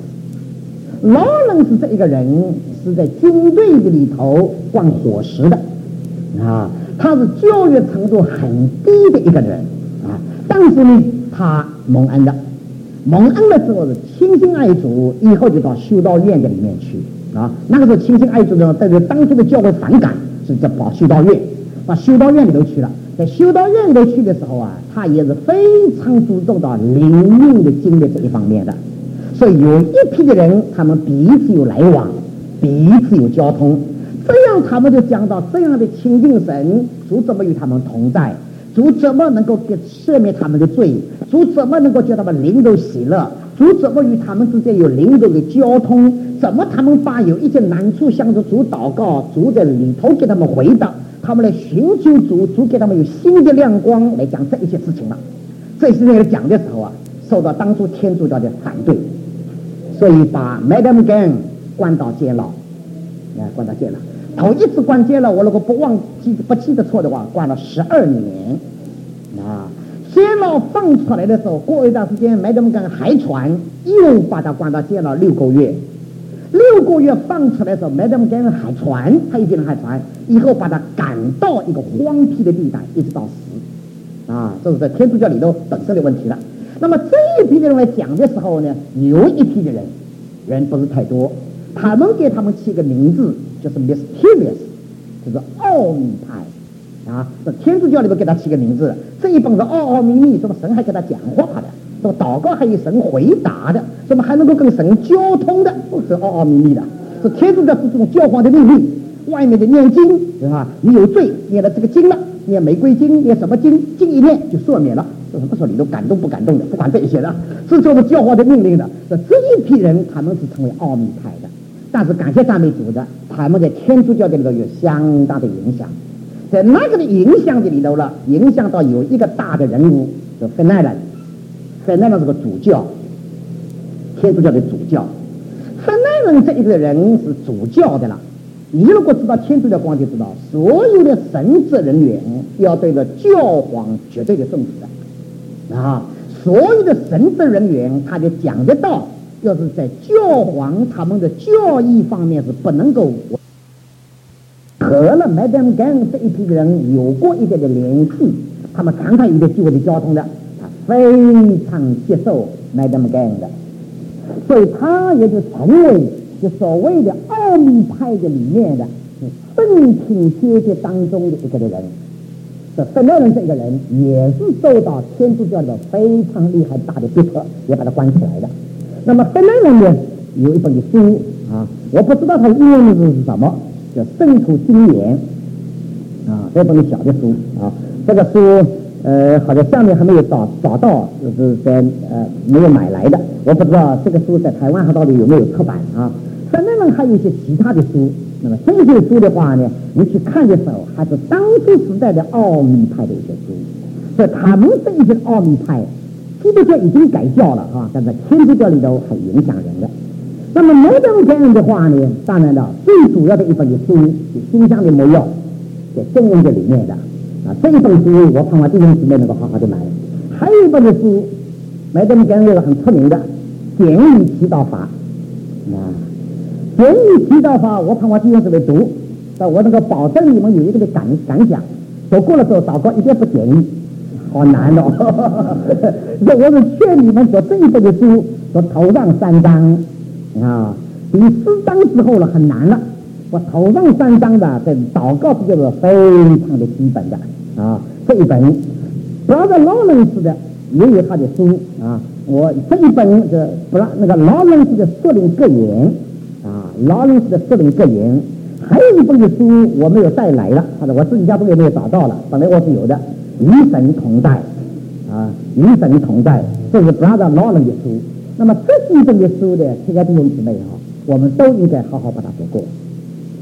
Lawrence 这一个人是在军队的里头管伙食的啊，他是教育程度很低的一个人啊，但是呢，他蒙恩了之后是倾心爱主，以后就到修道院的里面去啊。那个时候倾心爱主呢，对于当初的教会反感，是在跑修道院，到修道院里头去了。在修道院里头去的时候啊，他也是非常注重到灵命的经历这一方面的。所以有一批的人，他们彼此有来往，彼此有交通，这样他们就讲到这样的亲近神，主怎么与他们同在，主怎么能够给赦免他们的罪，主怎么能够叫他们灵都喜乐，主怎么与他们之间有灵都的交通，怎么他们把有一些难处向着主祷告，主在里头给他们回答，他们来寻求主，主给他们有新的亮光来讲这一些事情了。这些人讲的时候啊，受到当初天主教的反对，所以把 Madam Gang 关到监牢，关到监牢。头一次关监牢，我如果不记得错的话，关了12年啊。监牢放出来的时候，过一段时间 Madam Gang 还传，又把他关到监牢6个月。6个月放出来的时候 ，Madam Gang 还传，他一人还传，以后把他赶到一个荒僻的地带，一直到死啊。这是在天主教里头本身的问题了。那么这一批的人来讲的时候呢，有一批的人不是太多，他们给他们起个名字，就是 Mysterious， 就是奥秘派啊。这天主教里头给他起个名字，这一帮是奥秘密，什么神还给他讲话的，什么祷告还有神回答的，什么还能够跟神交通的，都是奥秘密的。是天主教是这种教皇的命令，外面的念经是吧？你有罪，念了这个经了，念玫瑰经，念什么经，经一念就赦免了。这是不说里头感动不感动的，不管这些的，是做的教皇的命令的。这一批人他们是成为奥秘派的，但是感谢赞美主的，他们在天主教的里头有相当的影响。在那个的影响的里头了，影响到有一个大的人物，叫费奈兰是个主教，天主教的主教。费奈兰这一个人是主教的了。你如果知道天主教光就知道，所有的神职人员要对着教皇绝对的顺服的啊！所有的神职人员，他就讲得到，要是在教皇他们的教义方面是不能够和了 Madam Gang 这一批人有过一点的联系，他们常常有点机会的交通的，他非常接受 Madam Gang 的，所以他也就成为就所谓的奥秘派的里面的圣品阶级当中的一个人。这费奈兰这个人也是受到天主教的非常厉害大的逼迫，也把他关起来的。那么费奈兰呢，有一本书啊，我不知道他的英文名字是什么，叫《圣徒经言》啊，这本小的书啊，这个书好像下面还没有找到，就是在没有买来的，我不知道这个书在台湾还到底有没有出版啊。费奈兰还有一些其他的书，那么这些书的话呢，你去看的时候，还是当初时代的奥秘派的一些书。所以他们这一些奥秘派，基督教已经改教了啊，但在天主教里头很影响人的。那么Madam Gang的话呢，当然了，最主要的一本书是《新疆的魔药》，在中文的里面的啊，这一本书我盼望弟兄姊妹能够好好的买。还有一本的书，Madam Gang有个很出名的《简易祈祷法》啊。简易祈祷法，我盼望弟兄姊妹读，但我能够保证你们有一个的感想。读过了之后，祷告一定不简易，好难哦。我是劝你们读这一本的书，读头上3章啊，第4章之后了很难了。我头上3章的在祷告之间是非常的基本的啊。这一本 Brother Lawrence 的也有他的书啊，我这一本是那个 Lawrence 的属灵格言。Lawrence 的属灵格言，还有一本的书我没有带来了，或者我自己家中也没有找到了，本来我是有的，与神同在啊，与神同在，这是 Brother Lawrence 的书。那么这几本的书的，亲爱的弟兄姊妹哈，我们都应该好好把它读过。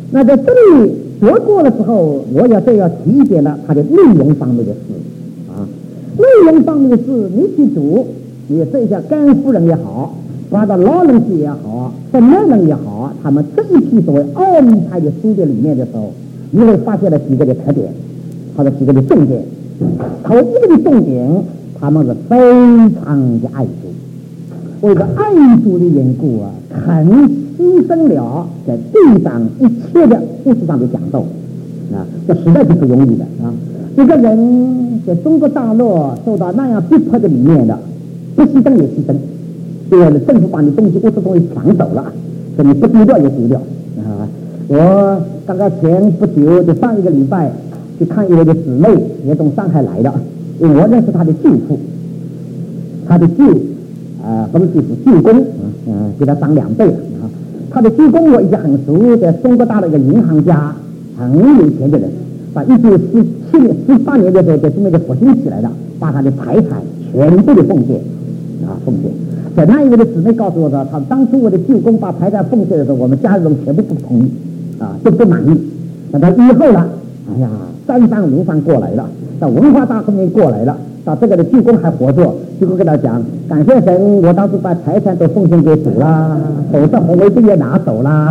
那在这里说过了之后，我要提一点了它的内容方面的事啊。内容方面的事，你记住，你这一下甘夫人也好，把到老人节也好，圣人人也好，他们这一批所谓奥秘派的书店里面的时候，你会发现了几个的特点，或者几个的重点。头一个的重点，他们是非常的爱主，为了爱主的缘故啊，肯牺牲了在地上一切的物质上的享受啊，这实在是不容易的啊。一个人在中国大陆受到那样逼迫的里面的，不牺牲也牺牲，因为政府把你东西物质东西抢走了，所以你不丢掉也丢掉啊。我刚刚前不久就上一个礼拜去看一位的姊妹，也从上海来的，因为我认识她的舅父，她的舅不是舅父，舅公比他长2倍了啊。他的舅公我一直很熟，在中国大陆一个银行家，很有钱的人，把1918年的时候在中国就复兴起来的，把他的财产全部的奉献。在那一位的姊妹告诉我说，他当初我的舅公把财产奉献的时候，我们家人全部不同意都不满意。等到以后了，哎呀，3番5番过来了，到文化大革命过来了，到这个的舅公还活着，舅公跟他讲，感谢神，我当初把财产都奉献给主啦，否则红卫兵也拿走啦。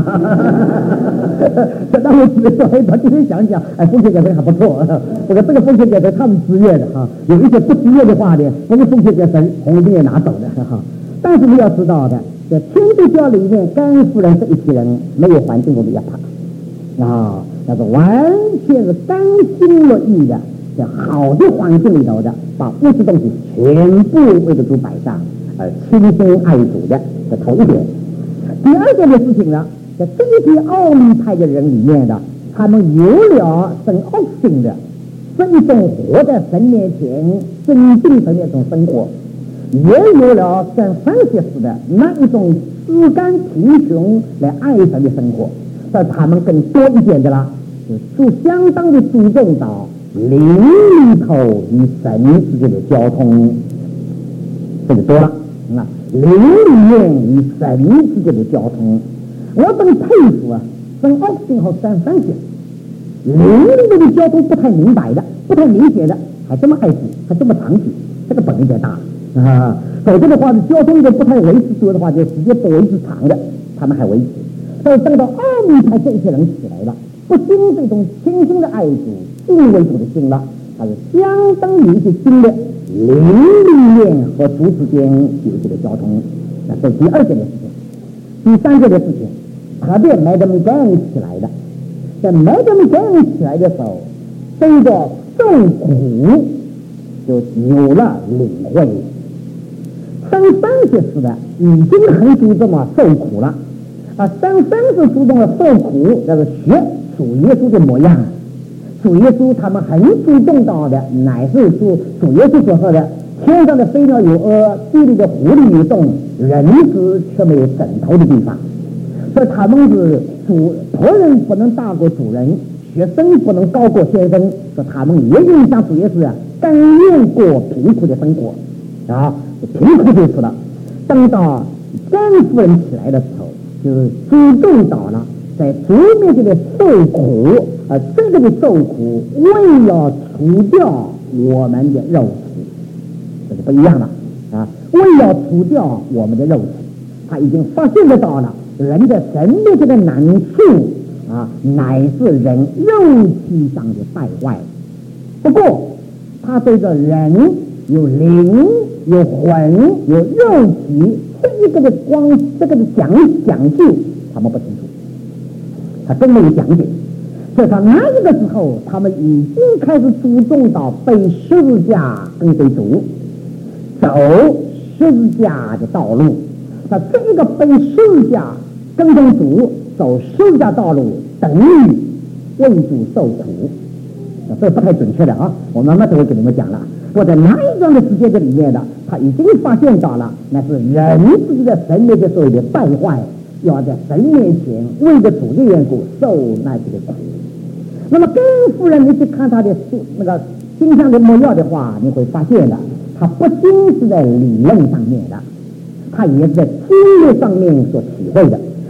那我姊妹说，他今天想想，奉献给神还不错，不过这个奉献给神他们自愿的哈，有一些不自愿的话呢，不是奉献给神，红卫兵也拿走的哈。但是你要知道的，在天主教里面，甘夫人这一批人没有环境我们要怕啊，那是完全是甘心乐意的，在好的环境里头的，把物质东西全部为了主摆上，而亲心爱主的，这头一点。第二件的事情呢，在这一批奥秘派的人里面的，他们有了神恶性的这一种活在神面前尊敬神的一种生活，也有了跟francis式的那一种自甘贫穷来爱神的生活，但他们更多一点的啦，就相当的注重到灵里头与神之间的交通，这就多了啊！灵里面与神之间的交通，我真佩服啊！圣奥斯汀和圣francis灵里面的交通不太明白的，不太明显的，还这么爱主，还这么长久，这个本领太大啊！否则的话，交通的不太维持住的话，就时间不维持长的，他们还维持。所以等到奥秘派这些人起来了，不经这种清新的爱主、敬畏主的心了，它是相当于一些新的灵里面和主之间有这个交通。那这是第二件的事情。第三件的事情，特别Madame Gang起来的，在Madame Gang起来的时候，这个受苦就有了领会。圣francis的已经很注重了受苦了啊，圣francis注重了受苦，那是学主耶稣的模样。主耶稣他们很注重到的，乃是主耶稣所说的：天上的飞鸟有屙，地里的狐狸有洞，人子却没有枕头的地方。所以他们是仆人不能大过主人，学生不能高过先生，说他们也应像主耶稣甘愿过贫苦的生活啊。贫苦就是了。等到甘夫人起来的时候，就是注重到了在主面前的受苦，这个的受苦为了除掉我们的肉体，这就不一样了啊！为了除掉我们的肉体，他已经发现得到了人在神面前的难处啊，乃是人肉体上的败坏。不过他对着人有灵、有魂、有肉体这一个的这个的讲究，他们不清楚，他真没有讲解。所以他那一个时候，他们已经开始注重到背十字架跟随主，走十字架的道路。那这一个背十字架跟随主走十字架道路，等于为主受苦。这不太准确的啊，我慢慢都会给你们讲了。我在那一段的时间这里面的，他已经发现到了，那是人自己的神面前所有的败坏，要在神面前为着主的缘故受那些的苦。那么甘夫人，你去看他的那个形象的模样的话，你会发现的，他不仅是在理论上面的，他也是在经历上面所体会的。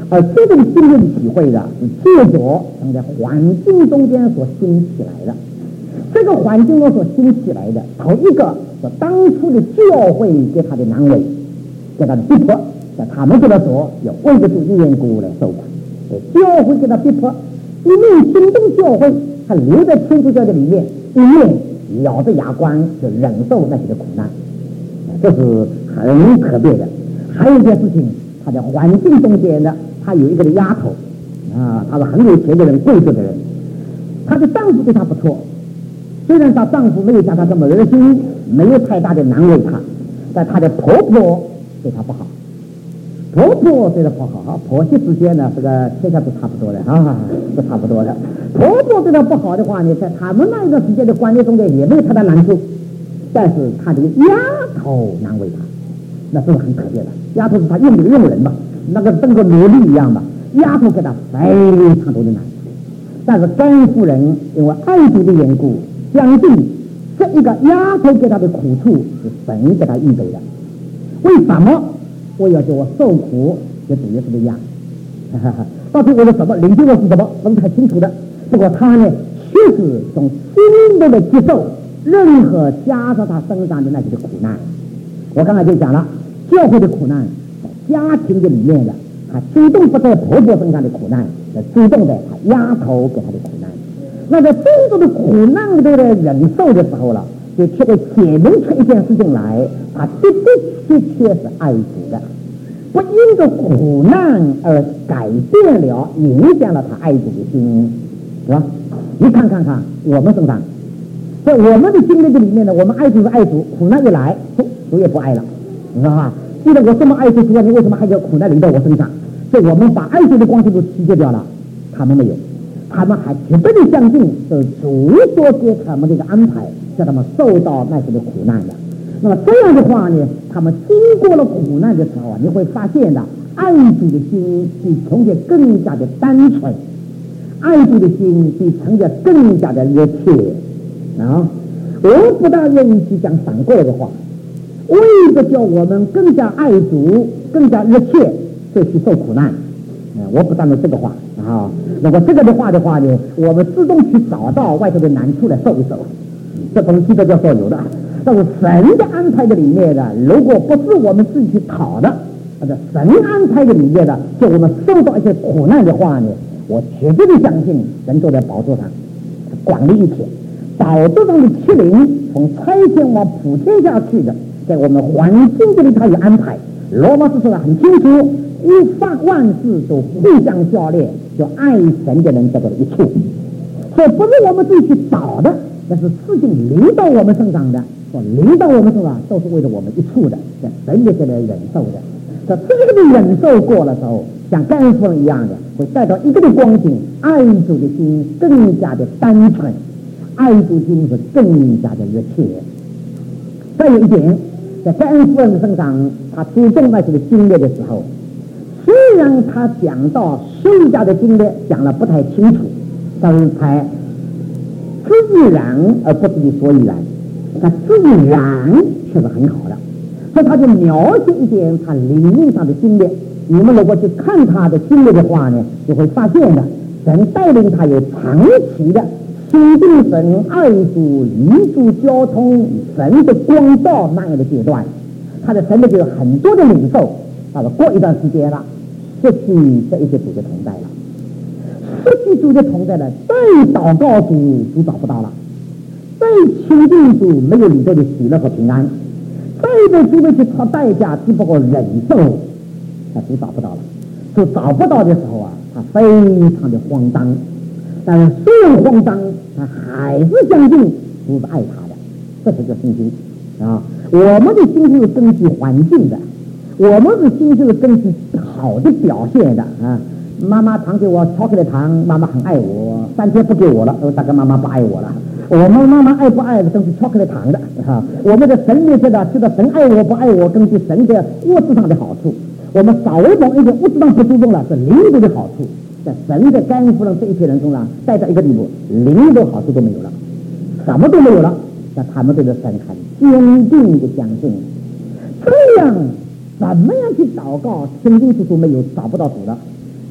而这种经历的体会的是借着在环境中间所兴起来的。这个环境中所兴起来的，头一个是当初的教会给他的难为，给他的逼迫，在他们这个时候要为着主的缘故来受苦。教会给他逼迫，一面惊动教会，他留在天主教的里面，一面咬着牙关就忍受那些的苦难，这是很可悲的。还有一件事情，他在环境中间的，他有一个的丫头啊，他是很有钱的人，贵族的人，她的丈夫对她不错，虽然她丈夫没有像她这么热心，没有太大的难为她，但她的婆婆对她不好。婆婆对她不好，婆媳之间呢，这个天下都差不多的啊，都差不多的。婆婆对她不好的话呢，在他们那一段时间的关系中间也没有太大难处，但是她的丫头难为她，那是很可怜的。丫头是她用人嘛，那个跟个奴隶一样嘛，丫头给她非常多的难处。但是甘夫人因为爱主的缘故，相信这一个丫头给她的苦处是神给她预备的。为什么我要叫我受苦？就主要是这样。到底我的什么领袖我是什么，我们太清楚的。不过他呢，确实从心里的接受任何加在他身上的那些的苦难。我刚才就讲了，教会的苦难，在家庭的里面的，他主动不在婆婆身上的苦难，主动在他丫头给他的苦难。那在这种的苦难都在忍受的时候了，就确实解明出一件事情来，他的确是爱主的，不因着苦难而改变了、影响了他爱主的心，是吧？你看我们身上，在我们的经历这里面呢，我们爱主是爱主，苦难一来，主也不爱了，你知道吧？既然我这么爱主，你为什么还要苦难临到我身上？所以我们把爱主的光线都弃绝掉了，他们没有，他们还绝对的相信是主所给他们的一个安排，叫他们受到那些的苦难的。那么这样的话呢，他们经过了苦难的时候啊，你会发现的，爱主的心比从前更加的单纯，爱主的心比从前更加的热切啊！我不大愿意去讲反过来的话，为了叫我们更加爱主、更加热切，所以去受苦难。我不赞成这个话啊。如果这个的话呢，我们自动去找到外头的难处来受一受，这东西都叫做有的。但是神的安排的里面的，如果不是我们自己去讨的，或者神安排的里面的，就我们受到一些苦难的话呢，我绝对的相信神坐在宝座上管理一切，宝座上的七灵从差遣往普天下去的，在我们环境这里他有安排。罗马书说的很清楚，万事都互相交练，就爱神的人得到了一处。所以不是我们自己去找的，但是事情临到我们身上的，临到我们身上都是为了我们一处的，在神也是来忍受的。这个的忍受过了之后，像甘夫人一样的，会带到一个的光景，爱主的心更加的单纯，爱主心是更加的热切。再有一点，在甘夫人的身上，他注重那些的经历的时候，虽然他讲到休假的经历讲了不太清楚，但是才自自然而不是你所以然，他自然却是很好的。所以他就描写一点他灵命上的经历。你们如果去看他的经历的话呢，就会发现的，神带领他有长期的亲近神、爱主、与主交通、神的光照那样的阶段，他的神的就有很多的领受。到了过一段时间了，失去这一些主的同在了，失去主的同在了，再祷告主找不到了，再亲近主没有里头的喜乐和平安，再对主去掏代价，只不过忍受，他主找不到了。就找不到的时候啊，他非常的慌张。但是虽然慌张，他还是相信主是爱他的，这是个信心啊。我们的信心是根据环境的，我们的信心是根据好的表现的啊。妈妈常给我巧克力糖，妈妈很爱我，3天不给我了，大概妈妈不爱我了。我们妈妈爱不爱是根据巧克力糖的啊。我们的神面前的知道神爱我不爱我，根据神的物质上的好处。我们稍微懂一点物质上不注重了，是灵里的好处。在神的甘夫人这一批人中呢，带到一个地步，灵的好处都没有了，什么都没有了。那他们对着神很坚定的相信，这样怎么样去祷告，清清楚楚没有找不到主了。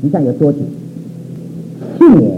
你想有多久？7年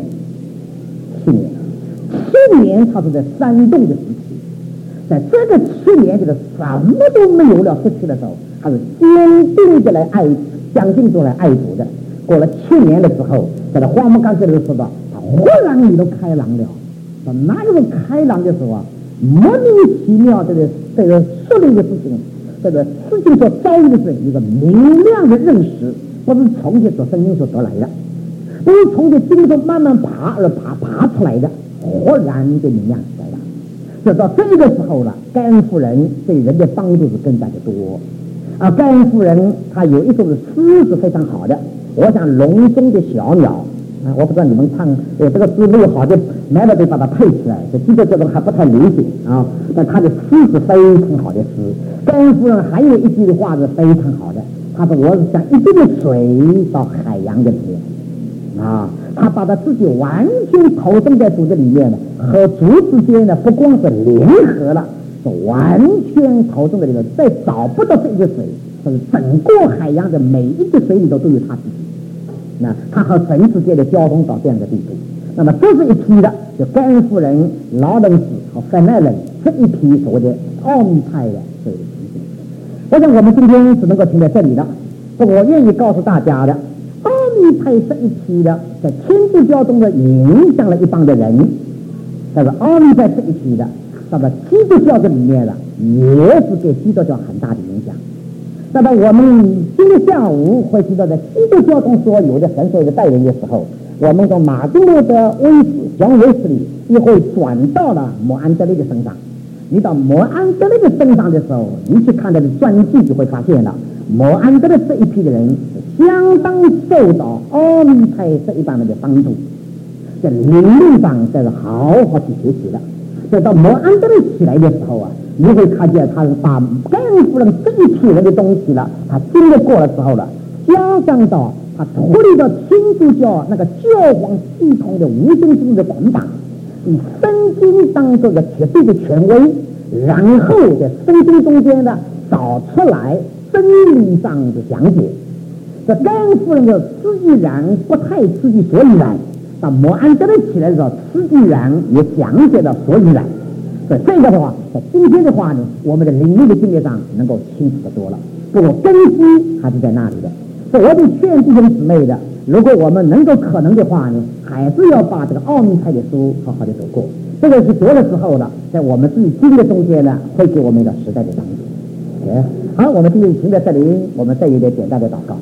，7年他是在山洞的时期，在这个7年就是什么都没有了，失去的时候，他是坚定的来爱，相信中来爱主的。过了7年的时候，在这荒漠刚这里说到，他忽然里头开朗了。到哪个开朗的时候啊，莫名其妙这个说的一个事情，这个事情所遭遇的是一个明亮的认识，不是从这所圣经所得来的，不是从这经中慢慢爬出来的，忽然就明亮起来了。所以到这个时候了，盖恩夫人对人的帮助是更加的多。盖恩夫人她有一首诗是非常好的，我想笼中的小鸟。我不知道你们唱这个诗没有好的，买了得把它配起来，这基本这种还不太流行啊。但他的诗是非常好的诗。盖恩夫人还有一句的话是非常好的，他说我是像一滴的水到海洋的里面啊，他把他自己完全投身在主的里面了，和主之间呢不光是联合了，是完全投身在里面，再找不到这一个水，是整个海洋的每一个水里头都有他自己。那他和神之间的交通到这样的地步，那么这是一批的，就盖恩夫人、劳伦斯和范奈人这一批所谓的奥秘派的这个情形。我想我们今天只能够停在这里了。我愿意告诉大家的，奥秘派这一批的，在天主教中的影响了一帮的人，但是奥秘派这一批的，到了基督教这里面了，也是给基督教很大的影响。那么我们今天下午会知道，在基督教中所有的神所有的代人的时候，我们从马丁路德、john Wesley也会转到了摩安德烈的身上。你到摩安德烈的身上的时候，你去看他的传记，就会发现了摩安德烈这一批的人是相当受到奥秘派这一帮人的帮助，在理论上这是好好去学习的。所以到摩安德烈起来的时候啊，你会看见他是把盖恩夫人这一批人的东西了，他经历过了之后了，加上到他脱离到天主教那个教皇系统的无形之中的捆绑，以圣经当中的绝对的权威，然后在圣经中间呢找出来真理上的讲解。这盖恩夫人的知亦然不太知其所以然，到摩安德烈起来的时候，知亦然也讲解了所以然。所以这个的话，在今天的话呢，我们的领域的境界上能够清楚的多了。不过根基还是在那里的。所以我得劝弟兄姊妹的，如果我们能够可能的话呢，还是要把这个奥秘派的书好好的走过。这个是多的时候呢，在我们自己经历中间呢，会给我们一个时代的帮助。好，我们今天停在这里，我们再有点简单的祷告。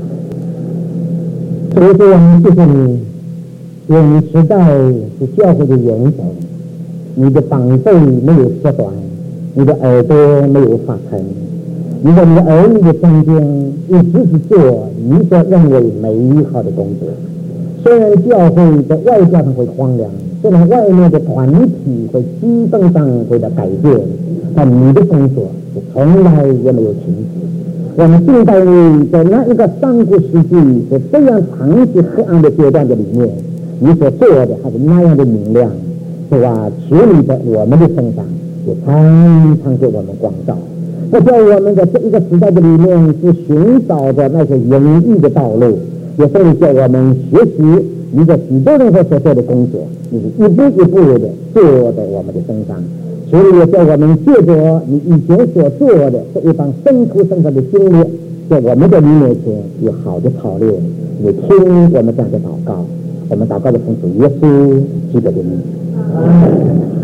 所以说，谢谢你，因为时代是教会的元首，你的膀臂没有缩短，你的耳朵没有发沉，你的儿女的中间一直是做你所认为美好的工作。虽然教会在外交上会荒凉，虽然外面的团体会基本上会的改变，但你的工作是从来也没有停止。我们近代在那一个上古世纪在这样长期黑暗的阶段的里面，你所做的还是那样的明亮，是吧？求你在我们的身上也常常给我们光照，不叫我们在这一个时代的里面是寻找着那些隐秘的道路，也甚至叫我们学习你在许多人所做的工作，你是一步一步的做在我们的身上。所以也叫我们借着你以前所做的这一帮生徒身上的经历，在我们的你面前有好的操练，也听我们这样的祷告。我们祷告的奉主耶稣基督的名。